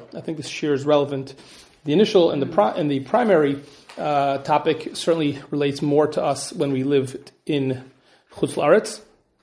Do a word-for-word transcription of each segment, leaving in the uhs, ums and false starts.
I think this share is relevant. The initial and the pri- and the primary uh, topic certainly relates more to us when we lived in Chutz La'aretz.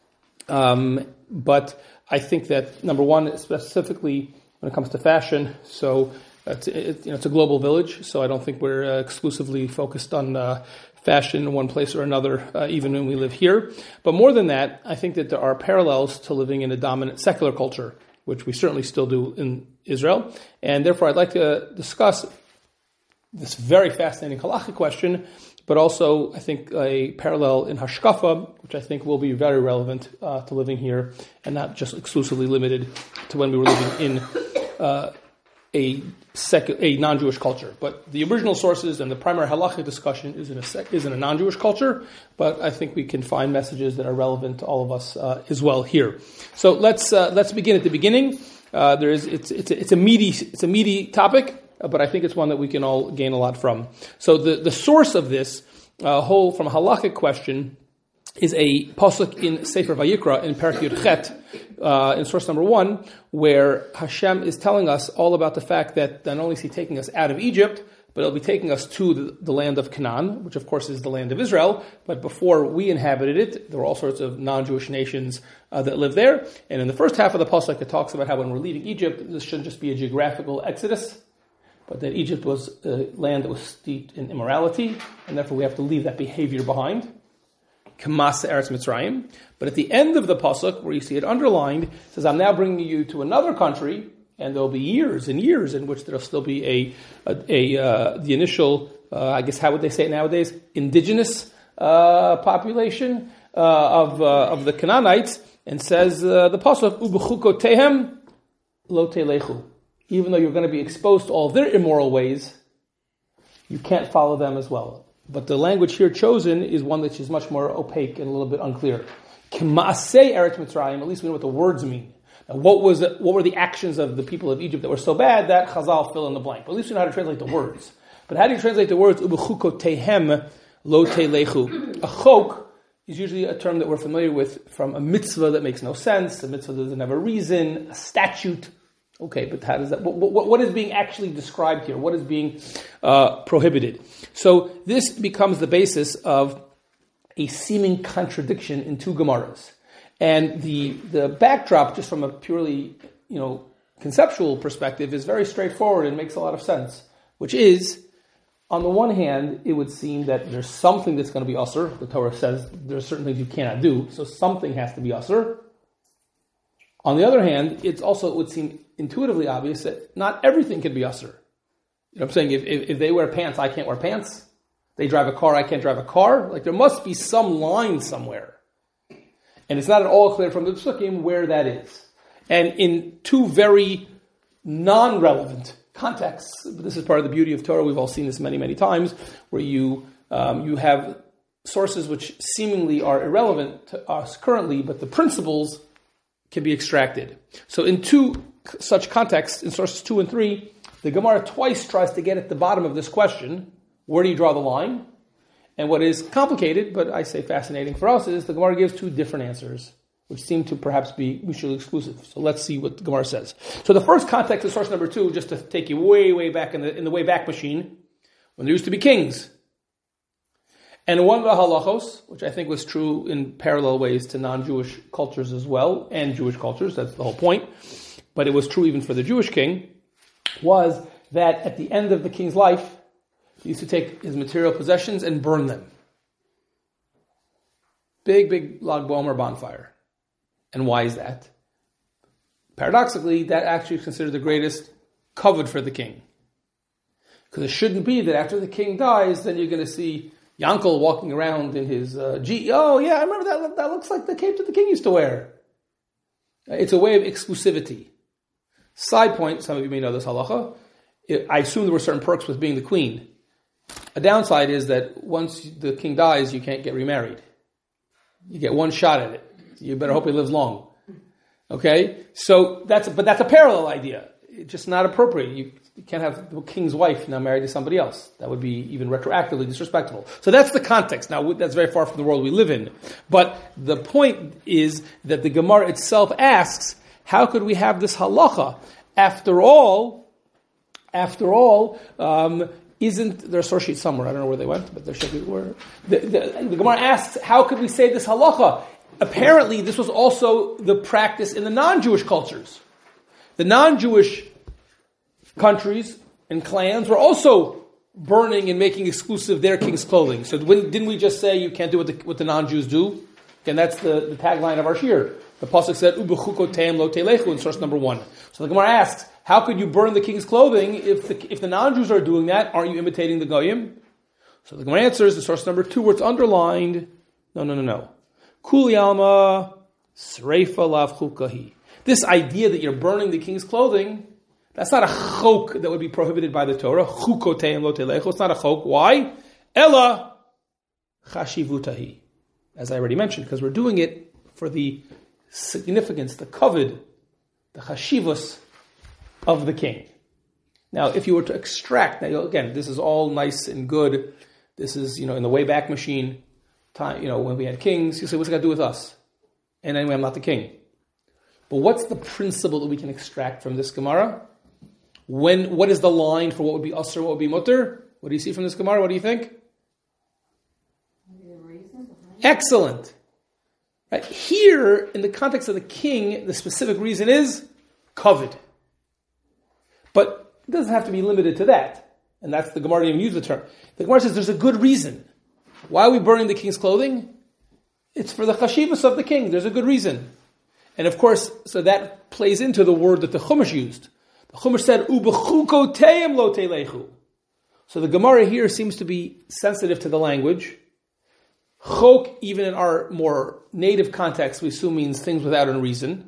Um, but I think that, number one, specifically when it comes to fashion, so it's, it, you know, it's a global village, so I don't think we're uh, exclusively focused on uh, fashion in one place or another, uh, even when we live here. But more than that, I think that there are parallels to living in a dominant secular culture, which we certainly still do in Israel. And therefore, I'd like to discuss this very fascinating halachic question, but also, I think, a parallel in hashkafa, which I think will be very relevant uh, to living here, and not just exclusively limited to when we were living in uh, a secu- a non-Jewish culture. But the original sources and the primary halachic discussion is in a sec- is in a non-Jewish culture, but I think we can find messages that are relevant to all of us uh, as well here. So let's uh, let's begin at the beginning. Uh, there is it's it's a, it's a meaty it's a meaty topic. But I think it's one that we can all gain a lot from. So the, the source of this uh, whole, from a halachic question, is a pasuk in Sefer Vayikra in Perek Yud Chet, uh, in source number one, where Hashem is telling us all about the fact that not only is He taking us out of Egypt, but He'll be taking us to the, the land of Canaan, which of course is the land of Israel. But before we inhabited it, there were all sorts of non-Jewish nations uh, that lived there. And in the first half of the pasuk, it talks about how when we're leaving Egypt, this shouldn't just be a geographical exodus, but that Egypt was a land that was steeped in immorality, and therefore we have to leave that behavior behind. Kamas Eretz Mitzrayim. But at the end of the pasuk, where you see it underlined, it says, "I'm now bringing you to another country, and there'll be years and years in which there'll still be a, a, a uh, the initial, uh, I guess, how would they say it nowadays, indigenous uh, population uh, of uh, of the Canaanites." And says uh, the pasuk, "Ubechukotehem lo telechu." Even though you're going to be exposed to all of their immoral ways, you can't follow them as well. But the language here chosen is one which is much more opaque and a little bit unclear. K'ma'asei Eretz Mitzrayim, at least we know what the words mean. Now, what was the, what were the actions of the people of Egypt that were so bad that Chazal fill in the blank? But at least we know how to translate the words. But how do you translate the words? Ubechukotehem lo telechu. A chok is usually a term that we're familiar with from a mitzvah that makes no sense, a mitzvah that doesn't have a reason, a statute. Okay, but how does that? What, what, what is being actually described here? What is being uh, prohibited? So this becomes the basis of a seeming contradiction in two Gemaras, and the the backdrop, just from a purely you know conceptual perspective, is very straightforward and makes a lot of sense. Which is, on the one hand, it would seem that there's something that's going to be usur. The Torah says there are certain things you cannot do, so something has to be usur. On the other hand, it's also, it would seem intuitively obvious that not everything can be usur. You know what I'm saying? If, if if they wear pants, I can't wear pants. They drive a car, I can't drive a car. Like, there must be some line somewhere. And it's not at all clear from the Psukim where that is. And in two very non-relevant contexts, but this is part of the beauty of Torah, we've all seen this many, many times, where you um, you have sources which seemingly are irrelevant to us currently, but the principles can be extracted. So in two such contexts, in sources two and three, the Gemara twice tries to get at the bottom of this question, where do you draw the line? And what is complicated, but I say fascinating for us, is the Gemara gives two different answers, which seem to perhaps be mutually exclusive. So let's see what the Gemara says. So the first context is source number two, just to take you way, way back in the in the way back machine, when there used to be kings. And one of the halachos, which I think was true in parallel ways to non-Jewish cultures as well, and Jewish cultures, that's the whole point, but it was true even for the Jewish king, was that at the end of the king's life, he used to take his material possessions and burn them. Big, big Lag Bomer bonfire. And why is that? Paradoxically, that actually is considered the greatest kavod for the king. Because it shouldn't be that after the king dies, then you're going to see Yankel walking around in his uh, G. Oh, yeah, I remember that. That looks like the cape that the king used to wear. It's a way of exclusivity. Side point, some of you may know this halacha. I assume there were certain perks with being the queen. A downside is that once the king dies, you can't get remarried. You get one shot at it. You better hope he lives long. Okay? So that's, but that's a parallel idea. It's just not appropriate. You, you can't have the king's wife now married to somebody else. That would be even retroactively disrespectful. So that's the context. Now, that's very far from the world we live in. But the point is that the Gemara itself asks, how could we have this halacha? After all, after all, um, isn't there a source sheet somewhere? I don't know where they went, but there should be. Where the, the, the Gemara asks, how could we say this halacha? Apparently, this was also the practice in the non-Jewish cultures. The non-Jewish countries and clans were also burning and making exclusive their king's clothing. So when, didn't we just say you can't do what the, what the non-Jews do? And that's the, the tagline of our shir. The pasuk said, "Ubechukoteim lo telechu" in source number one. So the Gemara asks, how could you burn the king's clothing if the, if the non-Jews are doing that? Aren't you imitating the goyim? So the Gemara answers in source number two, where it's underlined. No, no, no, no. Kuli alma sreifa lav chukahi. This idea that you're burning the king's clothing, that's not a chok that would be prohibited by the Torah. Chukoteim lo telechu. It's not a chok. Why? Ella chashivutahi. As I already mentioned, because we're doing it for the significance, the kavod, the chashivus of the king. Now, if you were to extract, now again, this is all nice and good. This is, you know, in the Wayback Machine time, you know, when we had kings, you say, what's it got to do with us? And anyway, I'm not the king. But what's the principle that we can extract from this Gemara? When, what is the line for what would be usr, what would be mutter? What do you see from this Gemara? What do you think? Excellent. Right. Here, in the context of the king, the specific reason is kavod. But it doesn't have to be limited to that. And that's the Gemara didn't even use the term. The Gemara says there's a good reason. Why are we burning the king's clothing? It's for the chashivas of the king. There's a good reason. And of course, so that plays into the word that the Chumash used. The Chumash said, "Ubechukoteim lo telechu." So the Gemara here seems to be sensitive to the language. Chok, even in our more native context, we assume means things without a reason.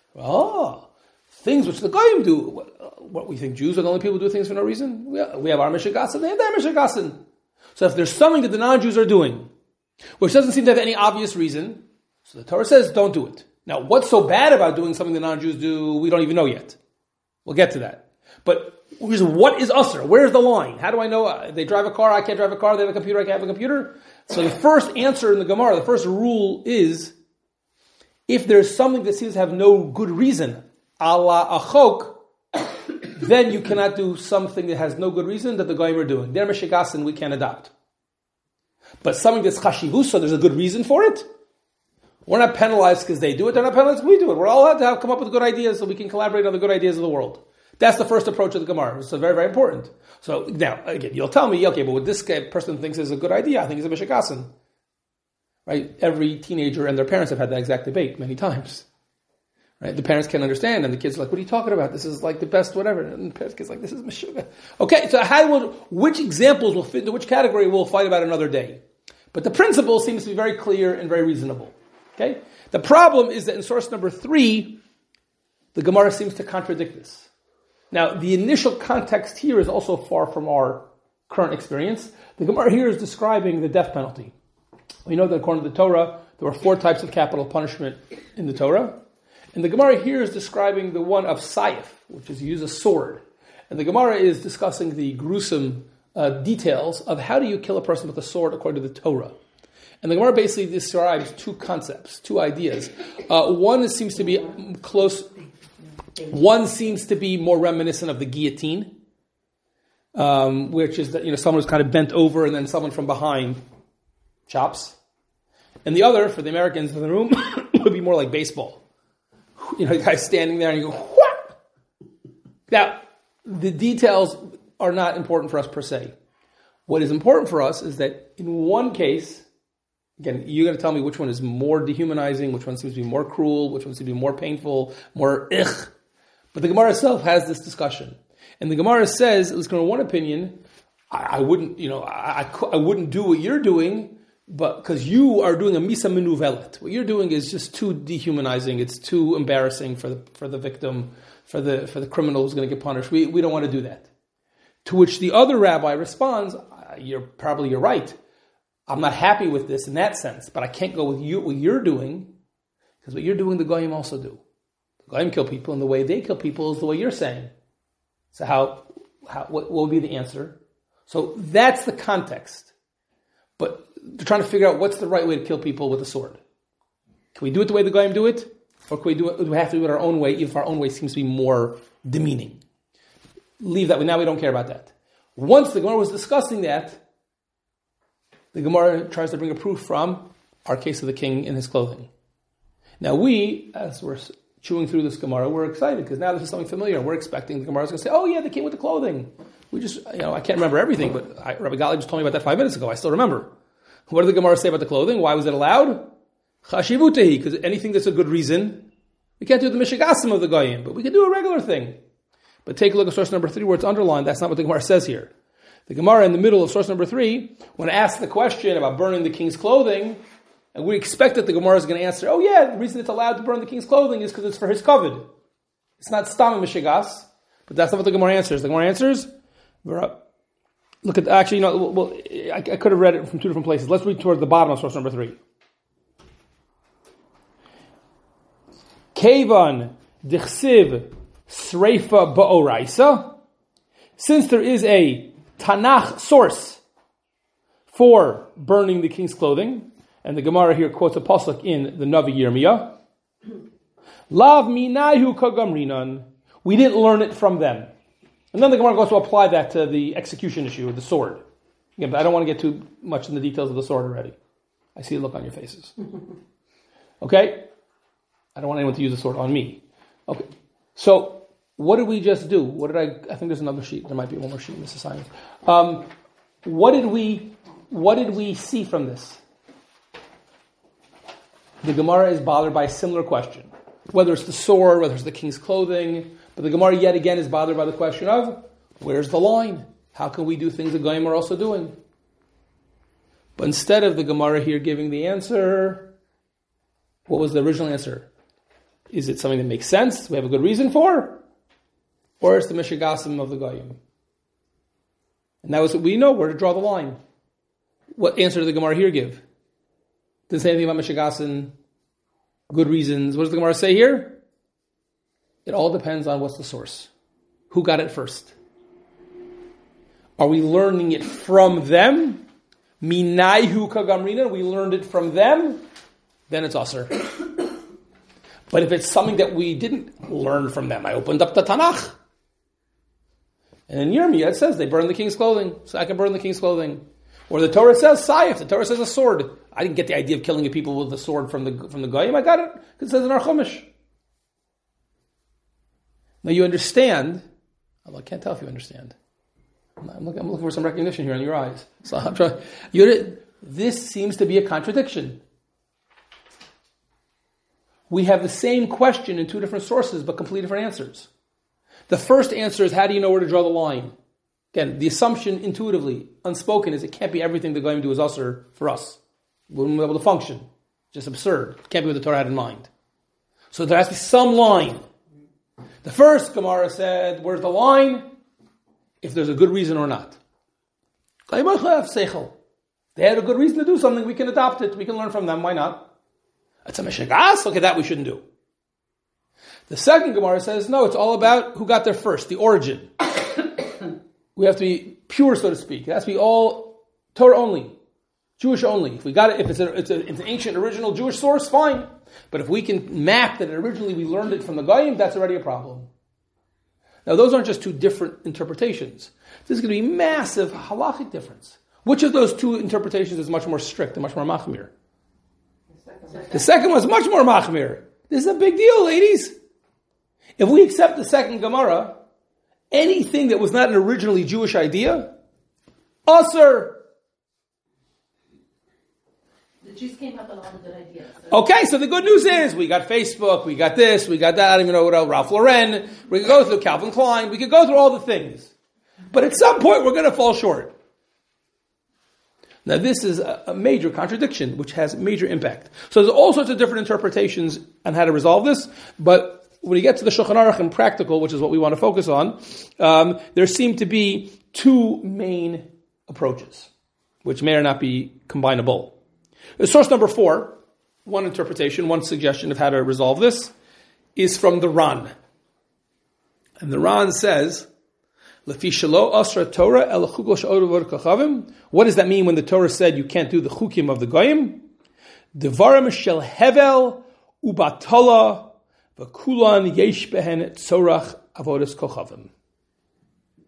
Oh, things which the Goyim do. What, what we think Jews are the only people who do things for no reason? We have, we have our Mishagasin, they have their Mishagasin. So if there's something that the non-Jews are doing, which doesn't seem to have any obvious reason, so the Torah says, don't do it. Now, what's so bad about doing something the non-Jews do, we don't even know yet. We'll get to that. But what is usr? Where's the line? How do I know? They drive a car, I can't drive a car. They have a computer, I can't have a computer. So the first answer in the Gemara, the first rule is, if there's something that seems to have no good reason, ala achok, then you cannot do something that has no good reason that the Goyim are doing. They're Meshigasin, we can't adopt. But something that's chashivus, so there's a good reason for it. We're not penalized because they do it, they're not penalized because we do it. We're all allowed to have, come up with good ideas so we can collaborate on the good ideas of the world. That's the first approach of the Gemara. So very, very important. So now, again, you'll tell me, okay, but what this guy, person thinks is a good idea, I think is a Mishagasin. Right? Every teenager and their parents have had that exact debate many times. Right? The parents can't understand, and the kids are like, what are you talking about? This is like the best whatever. And the kids are like, this is Meshuga. Okay, so how will, which examples will fit into which category we'll fight about another day. But the principle seems to be very clear and very reasonable. Okay? The problem is that in source number three, the Gemara seems to contradict this. Now, the initial context here is also far from our current experience. The Gemara here is describing the death penalty. We know that according to the Torah, there were four types of capital punishment in the Torah. And the Gemara here is describing the one of Saif, which is you use a sword. And the Gemara is discussing the gruesome uh, details of how do you kill a person with a sword according to the Torah. And the Gemara basically describes two concepts, two ideas. Uh, one is, seems to be close... One seems to be more reminiscent of the guillotine, um, which is that, you know, someone who's kind of bent over and then someone from behind chops. And the other, for the Americans in the room, would be more like baseball. You know, the guy's standing there and you go, what? Now, the details are not important for us per se. What is important for us is that in one case, again, you're going to tell me which one is more dehumanizing, which one seems to be more cruel, which one seems to be more painful, more ich. But the Gemara itself has this discussion. And the Gemara says, at least in one opinion, I, I wouldn't, you know, I, I, I wouldn't do what you're doing, but because you are doing a misa menuvelet. What you're doing is just too dehumanizing. It's too embarrassing for the for the victim, for the for the criminal who's going to get punished. We we don't want to do that. To which the other rabbi responds, "You're probably you're right. I'm not happy with this in that sense, but I can't go with you what you're doing because what you're doing, the Goyim also do. The Goyim kill people, and the way they kill people is the way you're saying. So how how what, what would be the answer? So that's the context. But they're trying to figure out what's the right way to kill people with a sword. Can we do it the way the Goyim do it? Or can we do it, do we have to do it our own way, even if our own way seems to be more demeaning? leave that. Now we don't care about that. Once the Gemara was discussing that, the Gemara tries to bring a proof from our case of the king in his clothing. Now we, as we're chewing through this Gemara, we're excited because now this is something familiar. We're expecting the Gemara is going to say, "Oh yeah, the king with the clothing." We just, you know, I can't remember everything, but I, Rabbi Gali just told me about that five minutes ago. I still remember. What did the Gemara say about the clothing? Why was it allowed? Chashivutehi, because anything that's a good reason, we can't do the mishigasim of the goyim, but we can do a regular thing. But take a look at source number three where it's underlined. That's not what the Gemara says here. The Gemara in the middle of source number three, when asked the question about burning the king's clothing, and we expect that the Gemara is going to answer, oh yeah, the reason it's allowed to burn the king's clothing is because it's for his kavod. It's not stam mishigas, but that's not what the Gemara answers. The Gemara answers, look at, actually, you know, well, I, I could have read it from two different places. Let's read towards the bottom of source number three. Kevan dichsiv sreifa ba'oraisa. Since there is a Tanakh source for burning the king's clothing, and the Gemara here quotes a pasuk in the Navi Yirmiyah, Lav minayhu kagamrinan. We didn't learn it from them. And then the Gemara goes to apply that to the execution issue of the sword. Again, but I don't want to get too much in the details of the sword already. I see a look on your faces. Okay? I don't want anyone to use the sword on me. Okay. So, what did we just do? What did I, I think there's another sheet. There might be one more sheet in this assignment. Um, what did we, what did we see from this? The Gemara is bothered by a similar question. Whether it's the sword, whether it's the king's clothing, but the Gemara yet again is bothered by the question of, where's the line? How can we do things that Goyim are also doing? But instead of the Gemara here giving the answer, what was the original answer? Is it something that makes sense, we have a good reason for? Or it's the Mishigasim of the Goyim? And that was what we know, where to draw the line. What answer did the Gemara here give? Didn't say anything about Mishigasim, good reasons. What does the Gemara say here? It all depends on what's the source. Who got it first? Are we learning it from them? Minayhu kagamrina, we learned it from them, then it's Asr. But if it's something that we didn't learn from them, I opened up the Tanakh. And in Yirmiyah it says they burned the king's clothing, so I can burn the king's clothing. Or the Torah says Saif, the Torah says a sword. I didn't get the idea of killing people with a sword from the from the Goyim, I got it because it says in our Chumash. Now you understand, well, I can't tell if you understand. I'm looking, I'm looking for some recognition here in your eyes. So I'm trying, you're, this seems to be a contradiction. We have the same question in two different sources, but completely different answers. The first answer is, how do you know where to draw the line? Again, the assumption intuitively, unspoken, is it can't be everything the Goyim do is usher for us. We wouldn't be able to function. Just absurd. It can't be what the Torah had in mind. So there has to be some line. The first Gemara said, where's the line? If there's a good reason or not. They had a good reason to do something, we can adopt it, we can learn from them, why not? It's a Meshagas, okay, that we shouldn't do. The second Gemara says, no, it's all about who got there first, the origin. We have to be pure, so to speak. It has to be all Torah only, Jewish only. If we got it, if it's, a, it's, a, it's an ancient original Jewish source, fine. But if we can map that originally we learned it from the Goyim, that's already a problem. Now, those aren't just two different interpretations. There's going to be massive halachic difference. Which of those two interpretations is much more strict and much more machmir? The second one is much more machmir. This is a big deal, ladies. If we accept the second Gemara, anything that was not an originally Jewish idea, usher. The Jews came up with a lot of good ideas. So. Okay, so the good news is we got Facebook, we got this, we got that, I don't even know what else, Ralph Lauren, we could go through Calvin Klein, we could go through all the things. But at some point we're going to fall short. Now this is a, a major contradiction, which has major impact. So there's all sorts of different interpretations on how to resolve this, but when you get to the Shulchan Aruch and practical, which is what we want to focus on, um, there seem to be two main approaches, which may or not be combinable. Source number four, one interpretation, one suggestion of how to resolve this, is from the Ran. And the Ran says, what does that mean when the Torah said you can't do the chukim of the goyim? Devarim shel hevel ubatala v'kulan yesh behen tzorach avodas kochavim.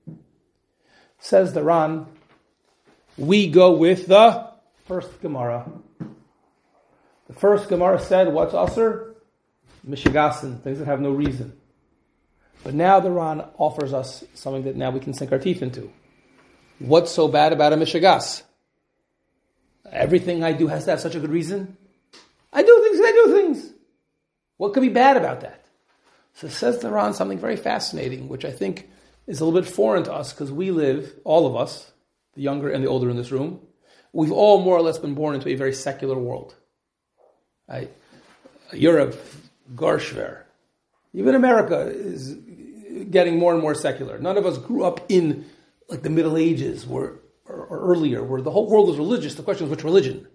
Says the Ran, we go with the first Gemara. The first Gemara said, what's Asr? Mishigasin, things that have no reason. But now the Ran offers us something that now we can sink our teeth into. What's so bad about a Mishigas? Everything I do has to have such a good reason. I do things and I do things. What could be bad about that? So says the Ran something very fascinating, which I think is a little bit foreign to us because we live, all of us, the younger and the older in this room, we've all more or less been born into a very secular world. Right? Europe, Gershwer, even America is getting more and more secular. None of us grew up in like the Middle Ages where, or, or earlier, where the whole world was religious. The question is which religion?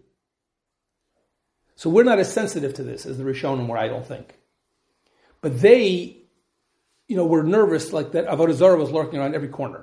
So we're not as sensitive to this as the Rishonim were, I don't think. But they, you know, were nervous like that Avodah Zarah was lurking around every corner.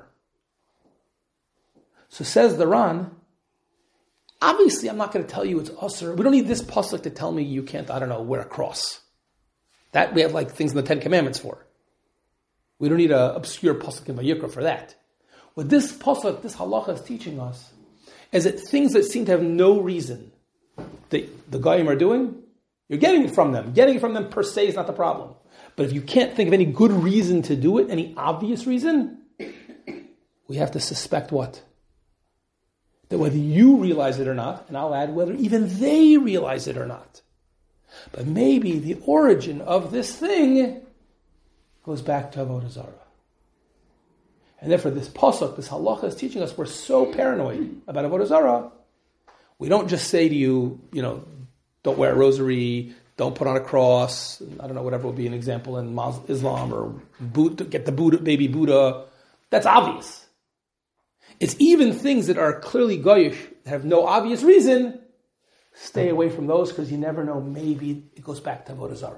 So says the Ran, obviously I'm not going to tell you it's Asr. We don't need this pasuk to tell me you can't, I don't know, wear a cross. That we have like things in the Ten Commandments for. We don't need an obscure pasuk in Vayikra for that. What this pasuk, this halacha is teaching us is that things that seem to have no reason that the Goyim are doing, you're getting it from them. Getting it from them per se is not the problem. But if you can't think of any good reason to do it, any obvious reason, we have to suspect what? That whether you realize it or not, and I'll add whether even they realize it or not. But maybe the origin of this thing goes back to Avodah Zarah. And therefore this pasuk, this halacha is teaching us we're so paranoid about Avodah Zarah. We don't just say to you, you know, don't wear a rosary, don't put on a cross, I don't know, whatever would be an example in Islam, or Buddha, get the Buddha, baby Buddha. That's obvious. It's even things that are clearly goyish, that have no obvious reason. Stay away from those because you never know, maybe it goes back to Avodah Zarah.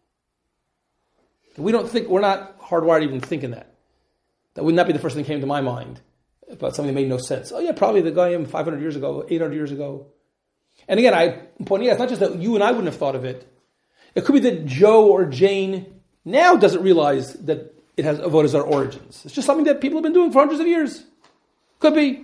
We don't think, we're not hardwired even thinking that. That would not be the first thing that came to my mind about something that made no sense. Oh yeah, probably the Goyim five hundred years ago, eight hundred years ago. And again, I'm pointing out, it's not just that you and I wouldn't have thought of it. It could be that Joe or Jane now doesn't realize that it has Avodah Zarah origins. It's just something that people have been doing for hundreds of years. Could be.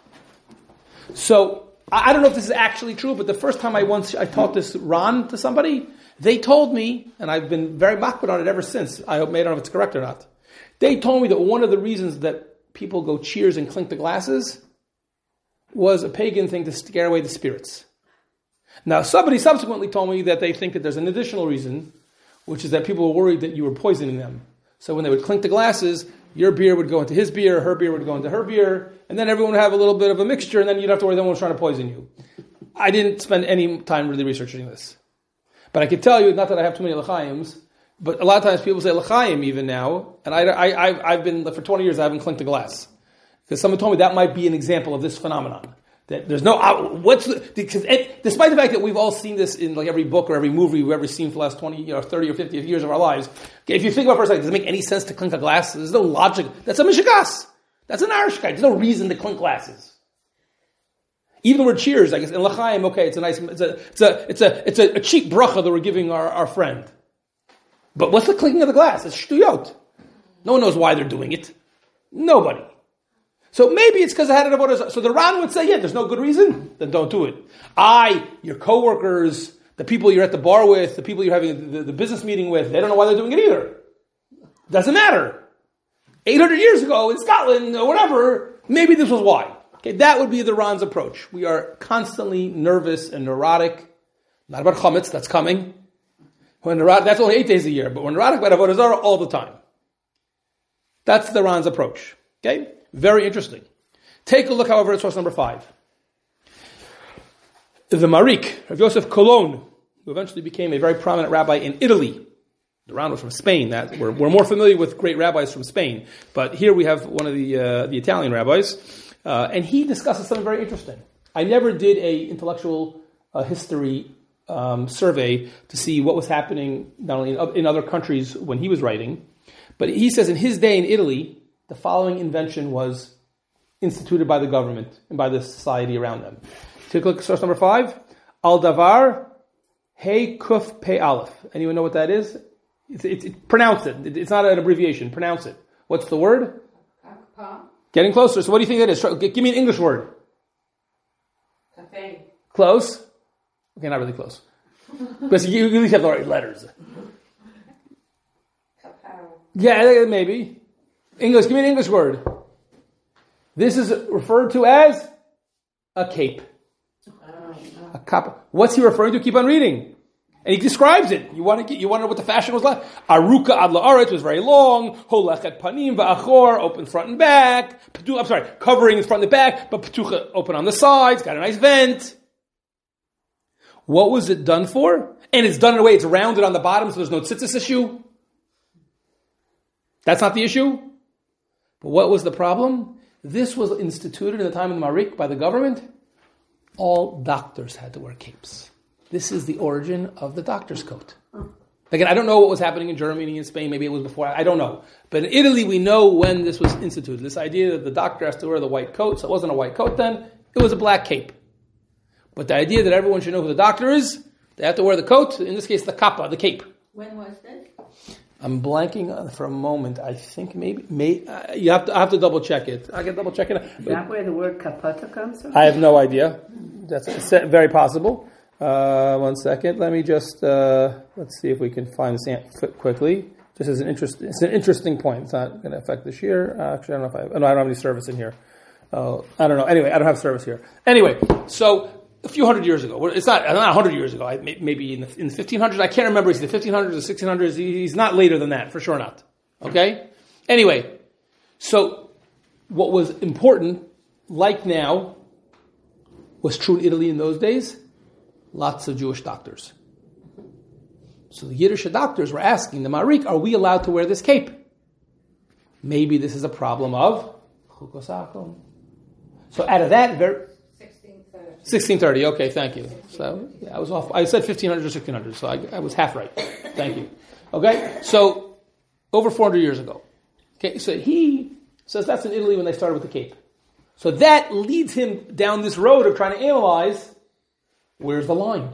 So, I don't know if this is actually true, but the first time I once I taught this Ran to somebody, they told me, and I've been very makbid on it ever since, I don't know if it's correct or not, they told me that one of the reasons that people go cheers and clink the glasses was a pagan thing to scare away the spirits. Now, somebody subsequently told me that they think that there's an additional reason, which is that people were worried that you were poisoning them. So when they would clink the glasses, your beer would go into his beer, her beer would go into her beer, and then everyone would have a little bit of a mixture, and then you'd have to worry that one was trying to poison you. I didn't spend any time really researching this. But I could tell you, not that I have too many l'chaims, but a lot of times people say l'chaim even now, and I, I, I've, I've been, for twenty years I haven't clinked a glass. Because someone told me that might be an example of this phenomenon. That there's no, what's the, because it, despite the fact that we've all seen this in like every book or every movie we've ever seen for the last twenty, you know, thirty or fifty years of our lives, okay, if you think about it for a second, does it make any sense to clink a glass? There's no logic. That's a mishigas. That's an Arishkeit. There's no reason to clink glasses. Even the word cheers, I guess, in l'chaim, okay, it's a nice, it's a, it's a, it's a, it's a, a cheap bracha that we're giving our, our friend. But what's the clinking of the glass? It's shtuyot. No one knows why they're doing it. Nobody. So maybe it's because I had an avodah zarah. So the Ran would say, yeah, there's no good reason, then don't do it. I, your coworkers, the people you're at the bar with, the people you're having the, the business meeting with, they don't know why they're doing it either. Doesn't matter. eight hundred years ago in Scotland or whatever, maybe this was why. Okay, that would be the Ran's approach. We are constantly nervous and neurotic. Not about chametz, that's coming. When neurotic, that's only eight days a year, but we're neurotic about avodah zarah all the time. That's the Ran's approach. Okay? Very interesting. Take a look, however, at source number five. The Marik, Rav Yosef Cologne, who eventually became a very prominent rabbi in Italy. The Ran was from Spain. That we're, we're more familiar with great rabbis from Spain, but here we have one of the uh, the Italian rabbis, uh, and he discusses something very interesting. I never did a intellectual uh, history um, survey to see what was happening not only in, in other countries when he was writing, but he says in his day in Italy, the following invention was instituted by the government and by the society around them. Take a look at source number five. Al davar hey kuf pe aleph. Anyone know what that is? It's, it's, it, pronounce it. It's not an abbreviation. Pronounce it. What's the word? Takpa. Getting closer. So what do you think that is? Try, give me an English word. Cafe. Close. Okay, not really close. Because you, you at least have the right letters. Yeah, maybe. English. Give me an English word. This is referred to as a cape. A cup. What's he referring to? Keep on reading. And he describes it. You want to get, you want to know what the fashion was like? Aruka ad la'aretz was very long. Holechet panim va'achor, open front and back. I'm sorry, covering front and back, but petucha open on the sides, got a nice vent. What was it done for? And it's done in a way it's rounded on the bottom, so there's no tzitzis issue. That's not the issue. But what was the problem? This was instituted in the time of the Marik by the government. All doctors had to wear capes. This is the origin of the doctor's coat. Again, I don't know what was happening in Germany and Spain. Maybe it was before. I don't know. But in Italy, we know when this was instituted. This idea that the doctor has to wear the white coat. So it wasn't a white coat then. It was a black cape. But the idea that everyone should know who the doctor is, they have to wear the coat. In this case, the kappa, the cape. When was this? I'm blanking on for a moment. I think maybe, may, uh, you have to, I have to double check it. I can double check it. Is that where the word kapata comes from? I have no idea. That's very possible. Uh, one second. Let me just uh, let's see if we can find this quickly. Just as an interest, it's an interesting point. It's not going to affect this year. Uh, actually, I don't know if I. Have, no, I don't have any service in here. Uh, I don't know. Anyway, I don't have service here. Anyway, so a few hundred years ago. It's not not a hundred years ago. I, maybe in the in the fifteen hundreds. I can't remember. Is it the fifteen hundreds or sixteen hundreds? He's not later than that, for sure not. Okay. Anyway, so what was important, like now, was true in Italy in those days. Lots of Jewish doctors. So the Yiddish doctors were asking the Marik, are we allowed to wear this cape? Maybe this is a problem of Chukos Akum. So out of that, very, sixteen thirty, okay, thank you. So yeah, I was off. I said fifteen hundred or sixteen hundred, so I, I was half right. Thank you. Okay, so over four hundred years ago. Okay, so he says that's in Italy when they started with the cape. So that leads him down this road of trying to analyze where's the line?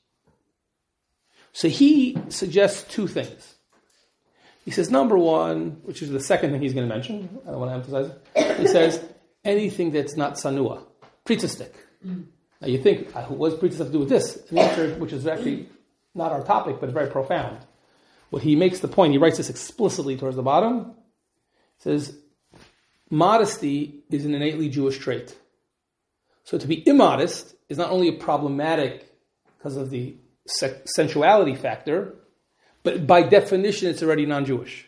So he suggests two things. He says, number one, which is the second thing he's going to mention, I don't want to emphasize it. He says, anything that's not sanua, pritzistic. Mm. Now you think, what does pritzistic have to do with this? And the answer, which is actually not our topic, but very profound. What he makes the point, he writes this explicitly towards the bottom, says, modesty is an innately Jewish trait. So to be immodest is not only problematic because of the sensuality factor, but by definition it's already non-Jewish.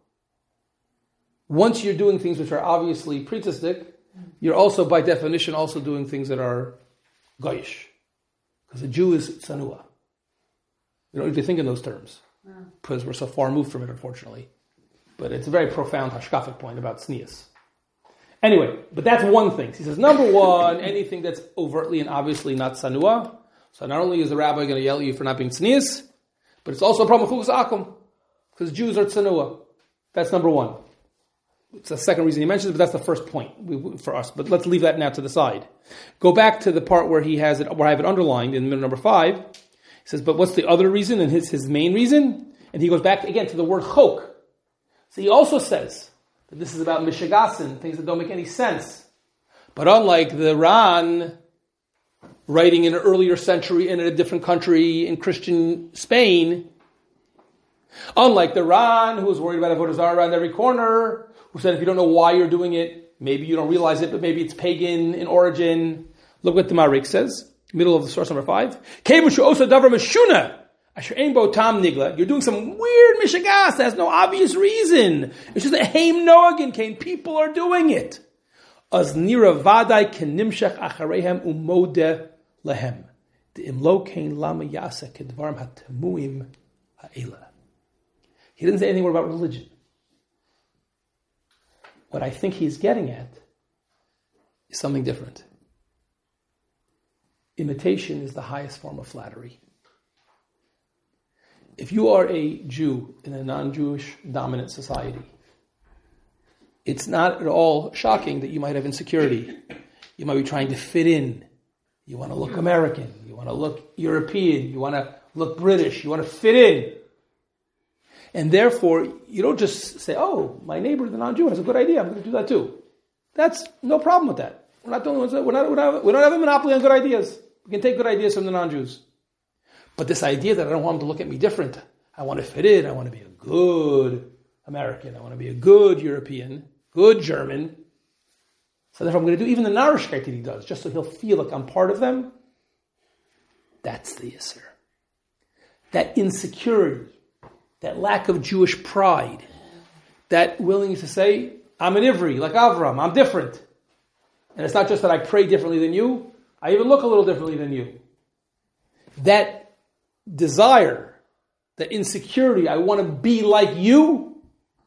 Once you're doing things which are obviously pritzistic, you're also by definition also doing things that are goyish. Because a Jew is tsanua. We don't need to think in those terms. Wow. Because we're so far removed from it, unfortunately. But it's a very profound hashkafic point about tznius. Anyway, but that's one thing. He says, number one, anything that's overtly and obviously not sanua. So not only is the rabbi going to yell at you for not being tznius, but it's also a problem with chukos akum, because Jews are tsanua. That's number one. It's the second reason he mentions it, but that's the first point for us. But let's leave that now to the side. Go back to the part where he has it, where I have it underlined in minute number five. He says, but what's the other reason and his, his main reason? And he goes back again to the word chok. So he also says, this is about Mishigasin, things that don't make any sense. But unlike the Ran, writing in an earlier century and in a different country in Christian Spain, unlike the Ran, who was worried about Avodah Zarah around every corner, who said if you don't know why you're doing it, maybe you don't realize it, but maybe it's pagan in origin. Look what the Marik says, middle of the source number five. You're doing some weird mishigas that has no obvious reason. It's just a heim noagin kain. People are doing it. As nira vaday kenimshach acharehem umode lehem. The imlo kain lama yasa kedvarim hatemuim ha'ela. He didn't say anything more about religion. What I think he's getting at is something different. Imitation is the highest form of flattery. If you are a Jew in a non-Jewish dominant society, it's not at all shocking that you might have insecurity. You might be trying to fit in. You want to look American. You want to look European. You want to look British. You want to fit in. And therefore, you don't just say, oh, my neighbor, the non-Jew, has a good idea. I'm going to do that too. That's no problem with that. We're not doing. We're not. We're not we don't have a monopoly on good ideas. We can take good ideas from the non-Jews. But this idea that I don't want them to look at me different, I want to fit in. I want to be a good American. I want to be a good European, good German. So therefore, I'm going to do even the narishkeit that he does, just so he'll feel like I'm part of them. That's the Yisr. That insecurity, that lack of Jewish pride, that willingness to say, I'm an Ivri, like Avram, I'm different. And it's not just that I pray differently than you, I even look a little differently than you. That desire, that insecurity, I want to be like you,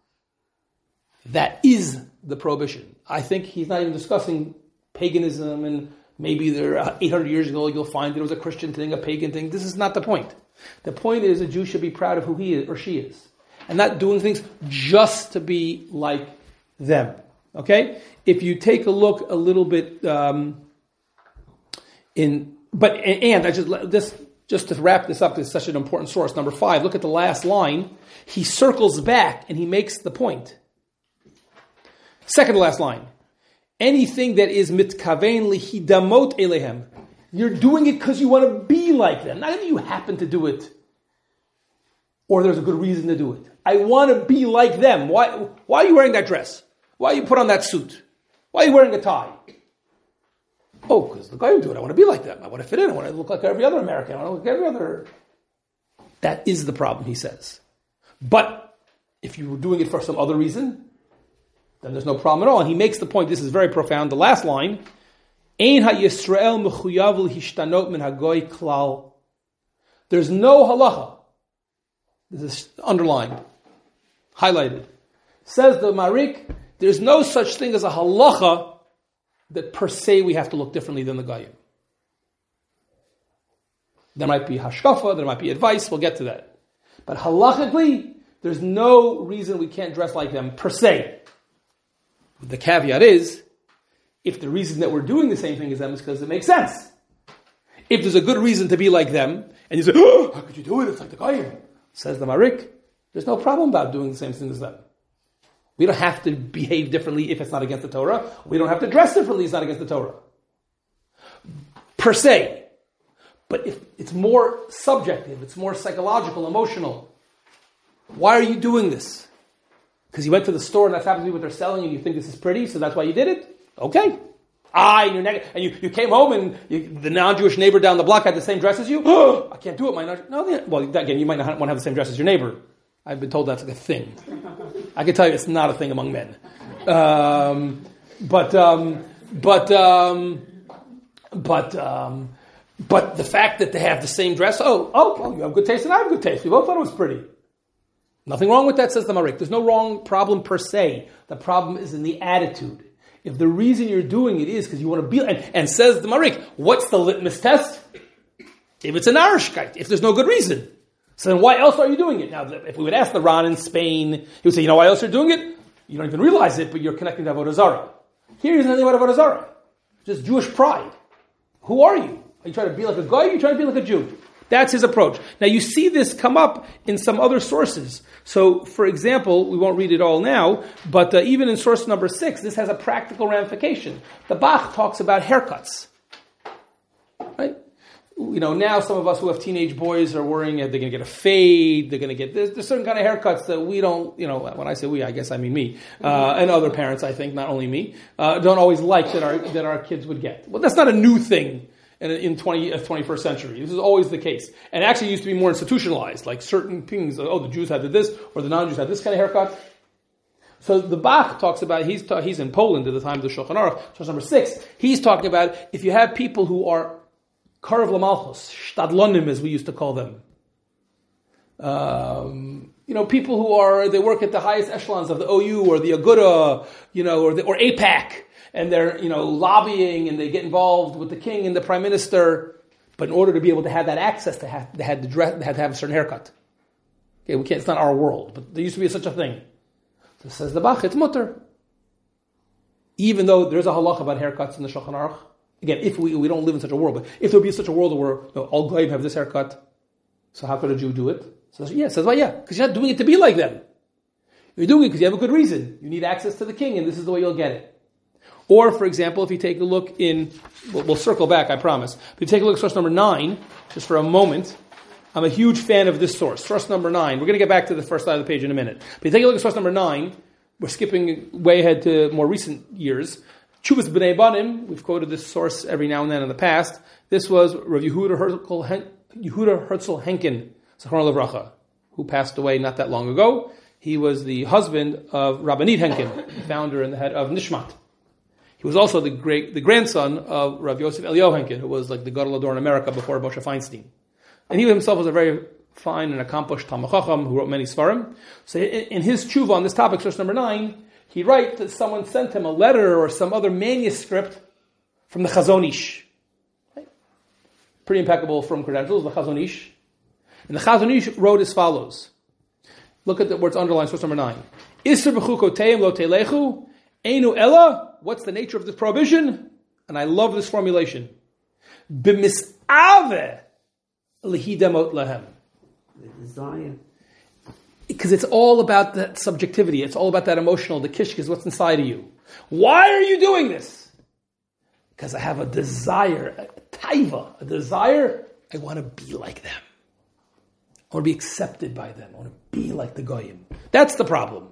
that is the prohibition. I think he's not even discussing paganism and maybe there uh, eight hundred years ago you'll find that it was a Christian thing, a pagan thing. This is not the point. The point is a Jew should be proud of who he is or she is. And not doing things just to be like them. Okay? If you take a look a little bit um, in, but, and I just, this, just to wrap this up, this is such an important source. Number five, look at the last line. He circles back and he makes the point. Second to last line. Anything that is mitkavein lihidamot elehem. You're doing it because you want to be like them. Not that you happen to do it or there's a good reason to do it. I want to be like them. Why, why are you wearing that dress? Why are you put on that suit? Why are you wearing a tie? Oh, because the guy who do it, I want to be like them. I want to fit in. I want to look like every other American. I want to look like every other. That is the problem, he says. But if you were doing it for some other reason, then there's no problem at all. And he makes the point, this is very profound, the last line, Ein ha-Yisrael mechuyav l'hishtanot min hagoy klal. There's no halacha. This is underlined, highlighted. Says the Marik, there's no such thing as a halacha that per se we have to look differently than the Goyim. There might be hashkafa, there might be advice, we'll get to that. But halachically, there's no reason we can't dress like them per se. The caveat is, if the reason that we're doing the same thing as them is because it makes sense. If there's a good reason to be like them, and you say, oh, how could you do it? It's like the Goyim. Says the Marik, there's no problem about doing the same thing as them. We don't have to behave differently if it's not against the Torah. We don't have to dress differently if it's not against the Torah. Per se. But if it's more subjective, it's more psychological, emotional. Why are you doing this? Because you went to the store and that's happens to be what they're selling and you think this is pretty, so that's why you did it? Okay. Ah, and, you're neg- and you, you came home and you, the non-Jewish neighbor down the block had the same dress as you? Oh, I can't do it. My non- no, they, well, again, you might not want to have the same dress as your neighbor. I've been told that's like a thing. I can tell you it's not a thing among men. Um, but, um, but, um, but, um, but the fact that they have the same dress, oh, oh, well, you have good taste and I have good taste. We both thought it was pretty. Nothing wrong with that, says the Marik. There's no wrong problem per se. The problem is in the attitude. If the reason you're doing it is because you want to be, and, and says the Marik, what's the litmus test? If it's an Arishkeit, if there's no good reason. So then why else are you doing it? Now, if we would ask the Ron in Spain, he would say, you know why else you're doing it? You don't even realize it, but you're connecting to Avodah Zarah. Here is nothing about Avodah Zarah. Just Jewish pride. Who are you? Are you trying to be like a guy or are you trying to be like a Jew? That's his approach. Now you see this come up in some other sources. So, for example, we won't read it all now, but uh, even in source number six, this has a practical ramification. The Bach talks about haircuts. Right? You know, now some of us who have teenage boys are worrying that they're going to get a fade, they're going to get, there's, there's certain kind of haircuts that we don't, you know, when I say we, I guess I mean me, uh, and other parents, I think, not only me, uh, don't always like that our, that our kids would get. Well, that's not a new thing. In, in twenty, uh, twenty-first century. This is always the case. And actually used to be more institutionalized, like certain things, oh, the Jews had this, or the non-Jews had this kind of haircut. So the Bach talks about, he's ta- he's in Poland at the time of the Shulchan Aruch, source number six, he's talking about if you have people who are Karev Lamalchus, Shtadlonim as we used to call them, um, you know, people who are, they work at the highest echelons of the O U or the Aguda, you know, or the, or AIPAC, and they're, you know, lobbying and they get involved with the king and the prime minister. But in order to be able to have that access, they had, they had to dress, they had to have a certain haircut. Okay, we can't, it's not our world, but there used to be such a thing. So says the Bach, it's mutter. Even though there's a halach about haircuts in the Shulchan Aruch. Again, if we, we don't live in such a world, but if there would be such a world where you know, all goyim have this haircut, so how could a Jew do it? So yeah, says, well, yeah, because you're not doing it to be like them. You're doing it because you have a good reason. You need access to the king, and this is the way you'll get it. Or, for example, if you take a look in, we'll, we'll circle back, I promise. If you take a look at source number nine, just for a moment, I'm a huge fan of this source. Source number nine. We're going to get back to the first side of the page in a minute. But if you take a look at source number nine, we're skipping way ahead to more recent years. Chuvas B'nai Banim, we've quoted this source every now and then in the past. This was Rav Yehuda Herzl, Hen- Yehuda Herzl Henkin, Zechron Levracha, who passed away not that long ago. He was the husband of Rabbanit Henkin, the founder and the head of Nishmat. He was also the great, the grandson of Rav Yosef Eliyahu Henkin, who was like the Gadol Hador in America before Moshe Feinstein. And he himself was a very fine and accomplished Talmid Chacham who wrote many Svarim. So in his tshuva on this topic, source number nine, he writes that someone sent him a letter or some other manuscript from the Chazon Ish. Right? Pretty impeccable from credentials, the Chazon Ish. And the Chazon Ish wrote as follows. Look at the words underlined, source number nine. Isser b'chukoteim lo telechu, einu ella. What's the nature of this prohibition? And I love this formulation. B'mis'aveh lehidamot lahem. The desire. Because it's all about that subjectivity. It's all about that emotional, the kishk, what's inside of you. Why are you doing this? Because I have a desire, a taiva, a desire, I want to be like them. I want to be accepted by them. I want to be like the goyim. That's the problem.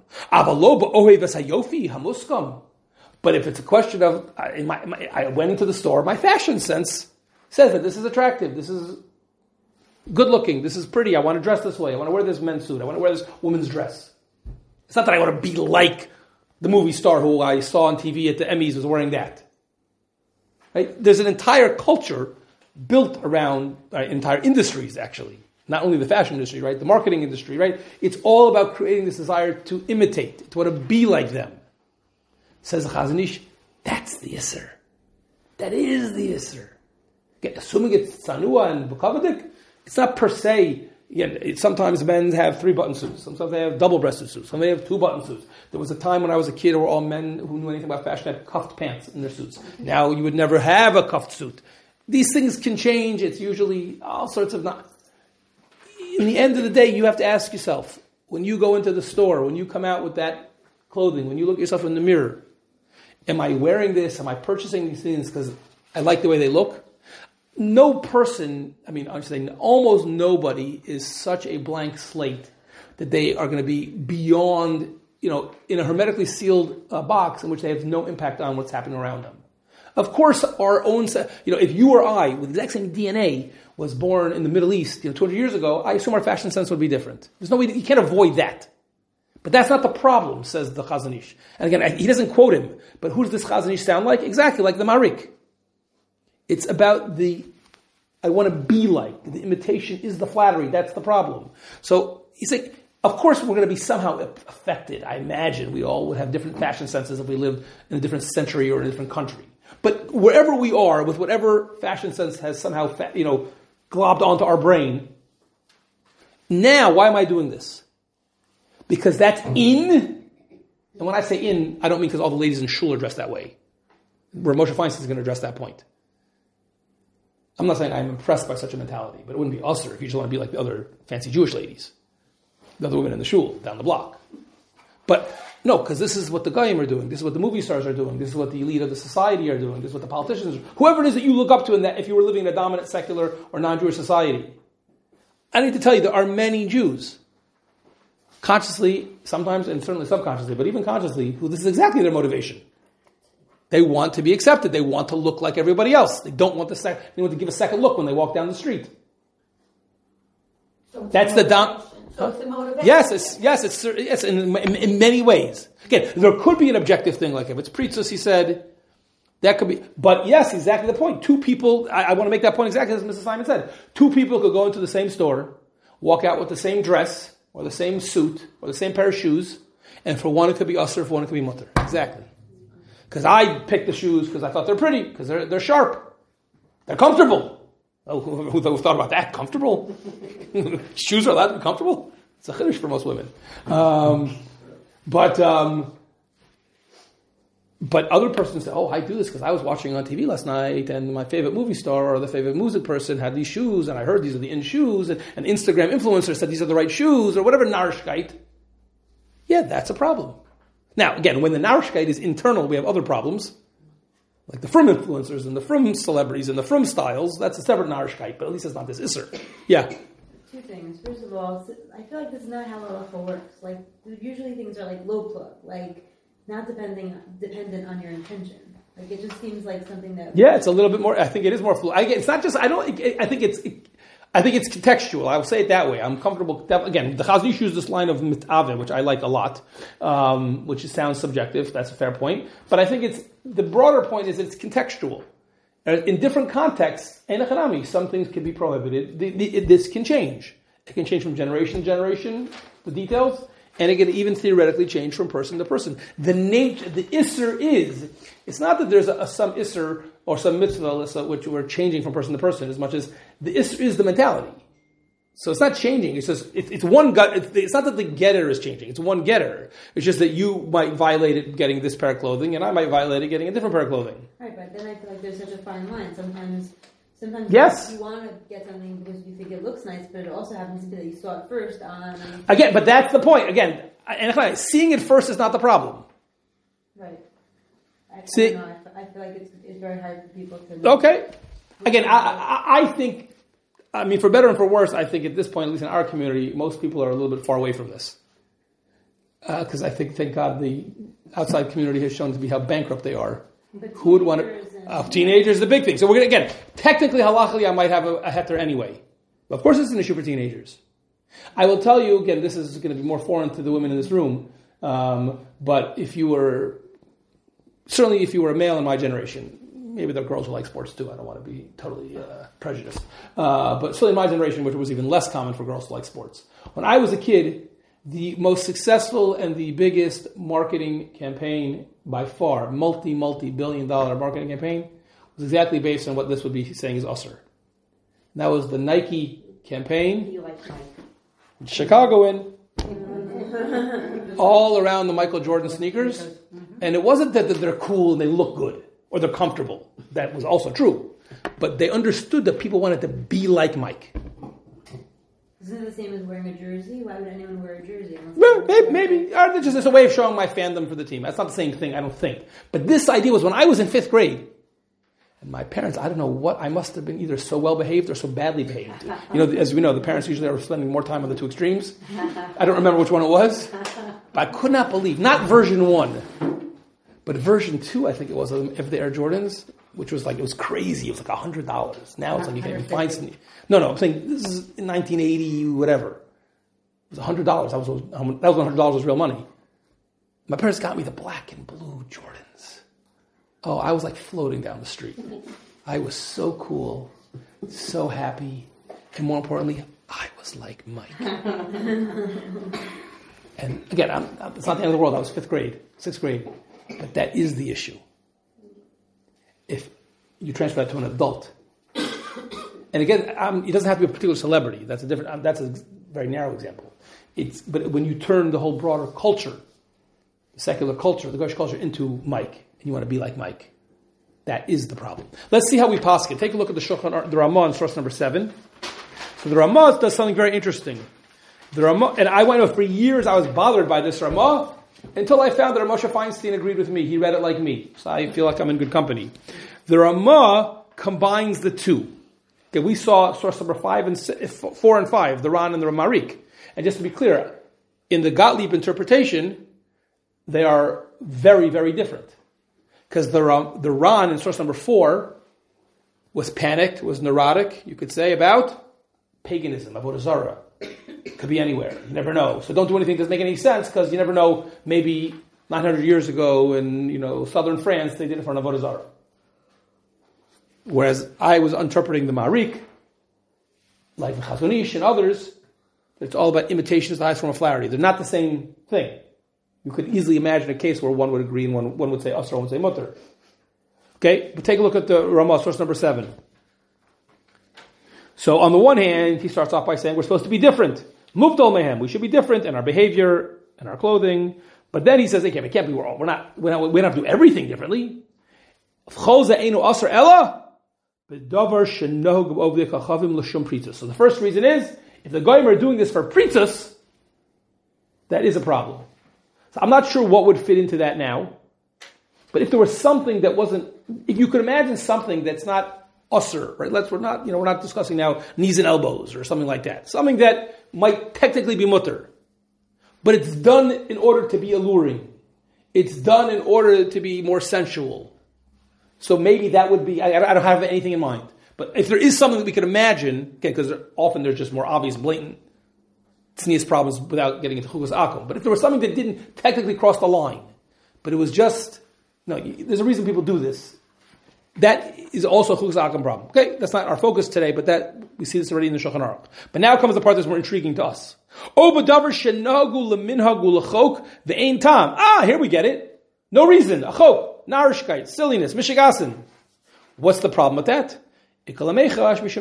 But if it's a question of, I, my, my, I went into the store, my fashion sense says that this is attractive, this is good looking, this is pretty, I want to dress this way, I want to wear this men's suit, I want to wear this woman's dress. It's not that I want to be like the movie star who I saw on T V at the Emmys was wearing that. Right? There's an entire culture built around, uh, entire industries actually. Not only the fashion industry, right? The marketing industry, right? It's all about creating this desire to imitate, to want to be like them. Says the Chazon Ish, that's the Isser. That is the Isser. Again, assuming it's Tsanua and Bukavadik, it's not per se. Again, it, sometimes men have three-button suits. Sometimes they have double-breasted suits. Sometimes they have two-button suits. There was a time when I was a kid where all men who knew anything about fashion had cuffed pants in their suits. Now you would never have a cuffed suit. These things can change. It's usually all sorts of not... In the end of the day, you have to ask yourself, when you go into the store, when you come out with that clothing, when you look at yourself in the mirror, am I wearing this? Am I purchasing these things because I like the way they look? No person, I mean, I'm saying almost nobody is such a blank slate that they are going to be beyond, you know, in a hermetically sealed uh, box in which they have no impact on what's happening around them. Of course, our own, you know, if you or I, with the exact same D N A, was born in the Middle East, you know, two hundred years ago, I assume our fashion sense would be different. There's no way, you can't avoid that. But that's not the problem, says the Chazon Ish. And again, he doesn't quote him, but who does this Chazon Ish sound like? Exactly like the Marik. It's about the, I want to be like. The imitation is the flattery. That's the problem. So he's like, of course we're going to be somehow affected. I imagine we all would have different fashion senses if we lived in a different century or in a different country. But wherever we are, with whatever fashion sense has somehow, you know, globbed onto our brain, now, why am I doing this? Because that's in, and when I say in, I don't mean because all the ladies in shul are dressed that way. Where Moshe Feinstein is going to address that point. I'm not saying I'm impressed by such a mentality, but it wouldn't be usher if you just want to be like the other fancy Jewish ladies, the other women in the shul down the block. But no, because this is what the Goyim are doing. This is what the movie stars are doing. This is what the elite of the society are doing. This is what the politicians are doing. Whoever it is that you look up to in that, if you were living in a dominant secular or non-Jewish society. I need to tell you, there are many Jews, consciously, sometimes, and certainly subconsciously, but even consciously, who this is exactly their motivation. They want to be accepted. They want to look like everybody else. They don't want the sec- they want to give a second look when they walk down the street. So That's the dom- So it's the motivation. Yes, it's, yes, it's, yes, in, in, in many ways. Again, there could be an objective thing, like if it's Pritzos, he said, that could be, but yes, exactly the point. Two people, I, I want to make that point exactly as Missus Simon said. Two people could go into the same store, walk out with the same dress, or the same suit, or the same pair of shoes, and for one it could be usher, for one it could be mutter. Exactly. Because I picked the shoes because I thought they're pretty, because they're, they're sharp. They're comfortable. Oh, who, who, who thought about that? Comfortable? Shoes are allowed to be comfortable? It's a chiddush for most women. Um, but um, but other persons say, oh, I do this because I was watching on T V last night and my favorite movie star or the favorite music person had these shoes and I heard these are the in shoes and an Instagram influencer said these are the right shoes or whatever narishkeit. Yeah, that's a problem. Now, again, when the narishkeit is internal, we have other problems. like the Frum influencers and the Frum celebrities and the Frum styles, that's a separate Narishkeit, but at least it's not this Isser. Yeah. Two things. First of all, I feel like this is not how halacha works. Like, usually things are like low plug, like not depending dependent on your intention. Like, it just seems like something that... Yeah, it's a little bit more, I think it is more fluid. I, it's not just, I don't, I think it's, I think it's contextual. I will say it that way. I'm comfortable, again, the Chazon Ish used this line of mitave, which I like a lot, um, which sounds subjective, that's a fair point. But I think it's, the broader point is it's contextual. In different contexts, some things can be prohibited. The, the, it, this can change. It can change from generation to generation, the details, and it can even theoretically change from person to person. The nature, the isser is, it's not that there's a, a, some isser or some mitzvah which we're changing from person to person, as much as the isser is the mentality. So it's not changing. It's just it's, it's one gut. It's, it's not that the getter is changing. It's one getter. It's just that you might violate it getting this pair of clothing, and I might violate it getting a different pair of clothing. Right, but then I feel like there's such a fine line. Sometimes, sometimes yes. you want to get something because you think it looks nice, but it also happens to be that you saw it first on. Again, but that's the point. Again, and seeing it first is not the problem. Right. I, See, I don't know. I feel like it's, it's very hard for people to. Okay. Again, I, I, I think. I mean, for better and for worse, I think at this point, at least in our community, most people are a little bit far away from this. Because uh, I think, thank God, the outside community has shown to be how bankrupt they are. But who would want to... Uh, teenagers is the big thing. So we're going to, again, technically, halachically, I might have a, a heter anyway. But of course, it's an issue for teenagers. I will tell you, again, this is going to be more foreign to the women in this room. Um, but if you were... Certainly, if you were a male in my generation... Maybe there are girls who like sports too. I don't want to be totally uh, prejudiced. Uh, but certainly in my generation, which was even less common for girls to like sports. When I was a kid, the most successful and the biggest marketing campaign by far, multi, multi-billion dollar marketing campaign, was exactly based on what this would be saying is usher. And that was the Nike campaign. You like Nike. Chicagoan. All around the Michael Jordan sneakers. And it wasn't that they're cool and they look good. Or they're comfortable. That was also true. But they understood that people wanted to be like Mike. Isn't it the same as wearing a jersey? Why would anyone wear a jersey? Well, maybe. maybe. Or just it's a way of showing my fandom for the team. That's not the same thing, I don't think. But this idea was when I was in fifth grade. And my parents, I don't know what, I must have been either so well behaved or so badly behaved. You know, as we know, the parents usually are spending more time on the two extremes. I don't remember which one it was. But I could not believe, not version one. But version two, I think it was, of the Air Jordans, which was like, it was crazy. It was like one hundred dollars. Now it's like you can find some... No, no, I'm saying this is in nineteen eighty, whatever. It was one hundred dollars. That was, that was when one hundred dollars was real money. My parents got me the black and blue Jordans. Oh, I was like floating down the street. I was so cool, so happy, and more importantly, I was like Mike. And again, I'm, it's not the end of the world. I was fifth grade, sixth grade. But that is the issue. If you transfer that to an adult, and again, um, it doesn't have to be a particular celebrity. That's a different. Um, that's a very narrow example. It's but when you turn the whole broader culture, the secular culture, the Goyish culture, into Mike, and you want to be like Mike, that is the problem. Let's see how we paskin. Take a look at the Shulchan, the Ramah, in source number seven. So the Ramah does something very interesting. The Ramah, and I went for years. I was bothered by this Ramah. Until I found that Moshe Feinstein agreed with me. He read it like me. So I feel like I'm in good company. The Ramah combines the two. Okay, we saw source number five and six, four and five, the Ran and the Ramarik. And just to be clear, in the Gottlieb interpretation, they are very, very different. Because the, the Ran in source number four was panicked, was neurotic, you could say, about paganism, avodah zarah. Could be anywhere. You never know. So don't do anything that doesn't make any sense because you never know. Maybe nine hundred years ago in you know southern France they did it for an avodah zarah. Whereas I was interpreting the Ma'arik, like the Chazon Ish and others, it's all about imitation is the highest form of flattery. They're not the same thing. You could easily imagine a case where one would agree and one, one would say asr, one would say mutter. Okay, but take a look at the Ramah, source number seven. So on the one hand, he starts off by saying we're supposed to be different. Muvdal mehem, we should be different in our behavior and our clothing. But then he says, okay, we can't be, we're, all, we're not, we're not, we don't have to do everything differently. So the first reason is, if the goyim are doing this for pritzas, that is a problem. So I'm not sure what would fit into that now. But if there was something that wasn't, if you could imagine something that's not usser, right? Let's, we're not, you know, we're not discussing now knees and elbows or something like that. Something that might technically be mutter. But it's done in order to be alluring. It's done in order to be more sensual. So maybe that would be, I, I don't have anything in mind. But if there is something that we could imagine, okay, because often there's just more obvious, blatant tznius problems without getting into chukas akum. But if there was something that didn't technically cross the line, but it was just, no, there's a reason people do this. That is also a chukas akum problem. Okay, that's not our focus today, but that we see this already in the Shulchan Aruch. But now comes the part that's more intriguing to us. Oh, b'davar shenagu leminhagu lechok ve'ein tam. Ah, here we get it. No reason. Achok, narishkeit, silliness, mishigasin. What's the problem with that? So who is the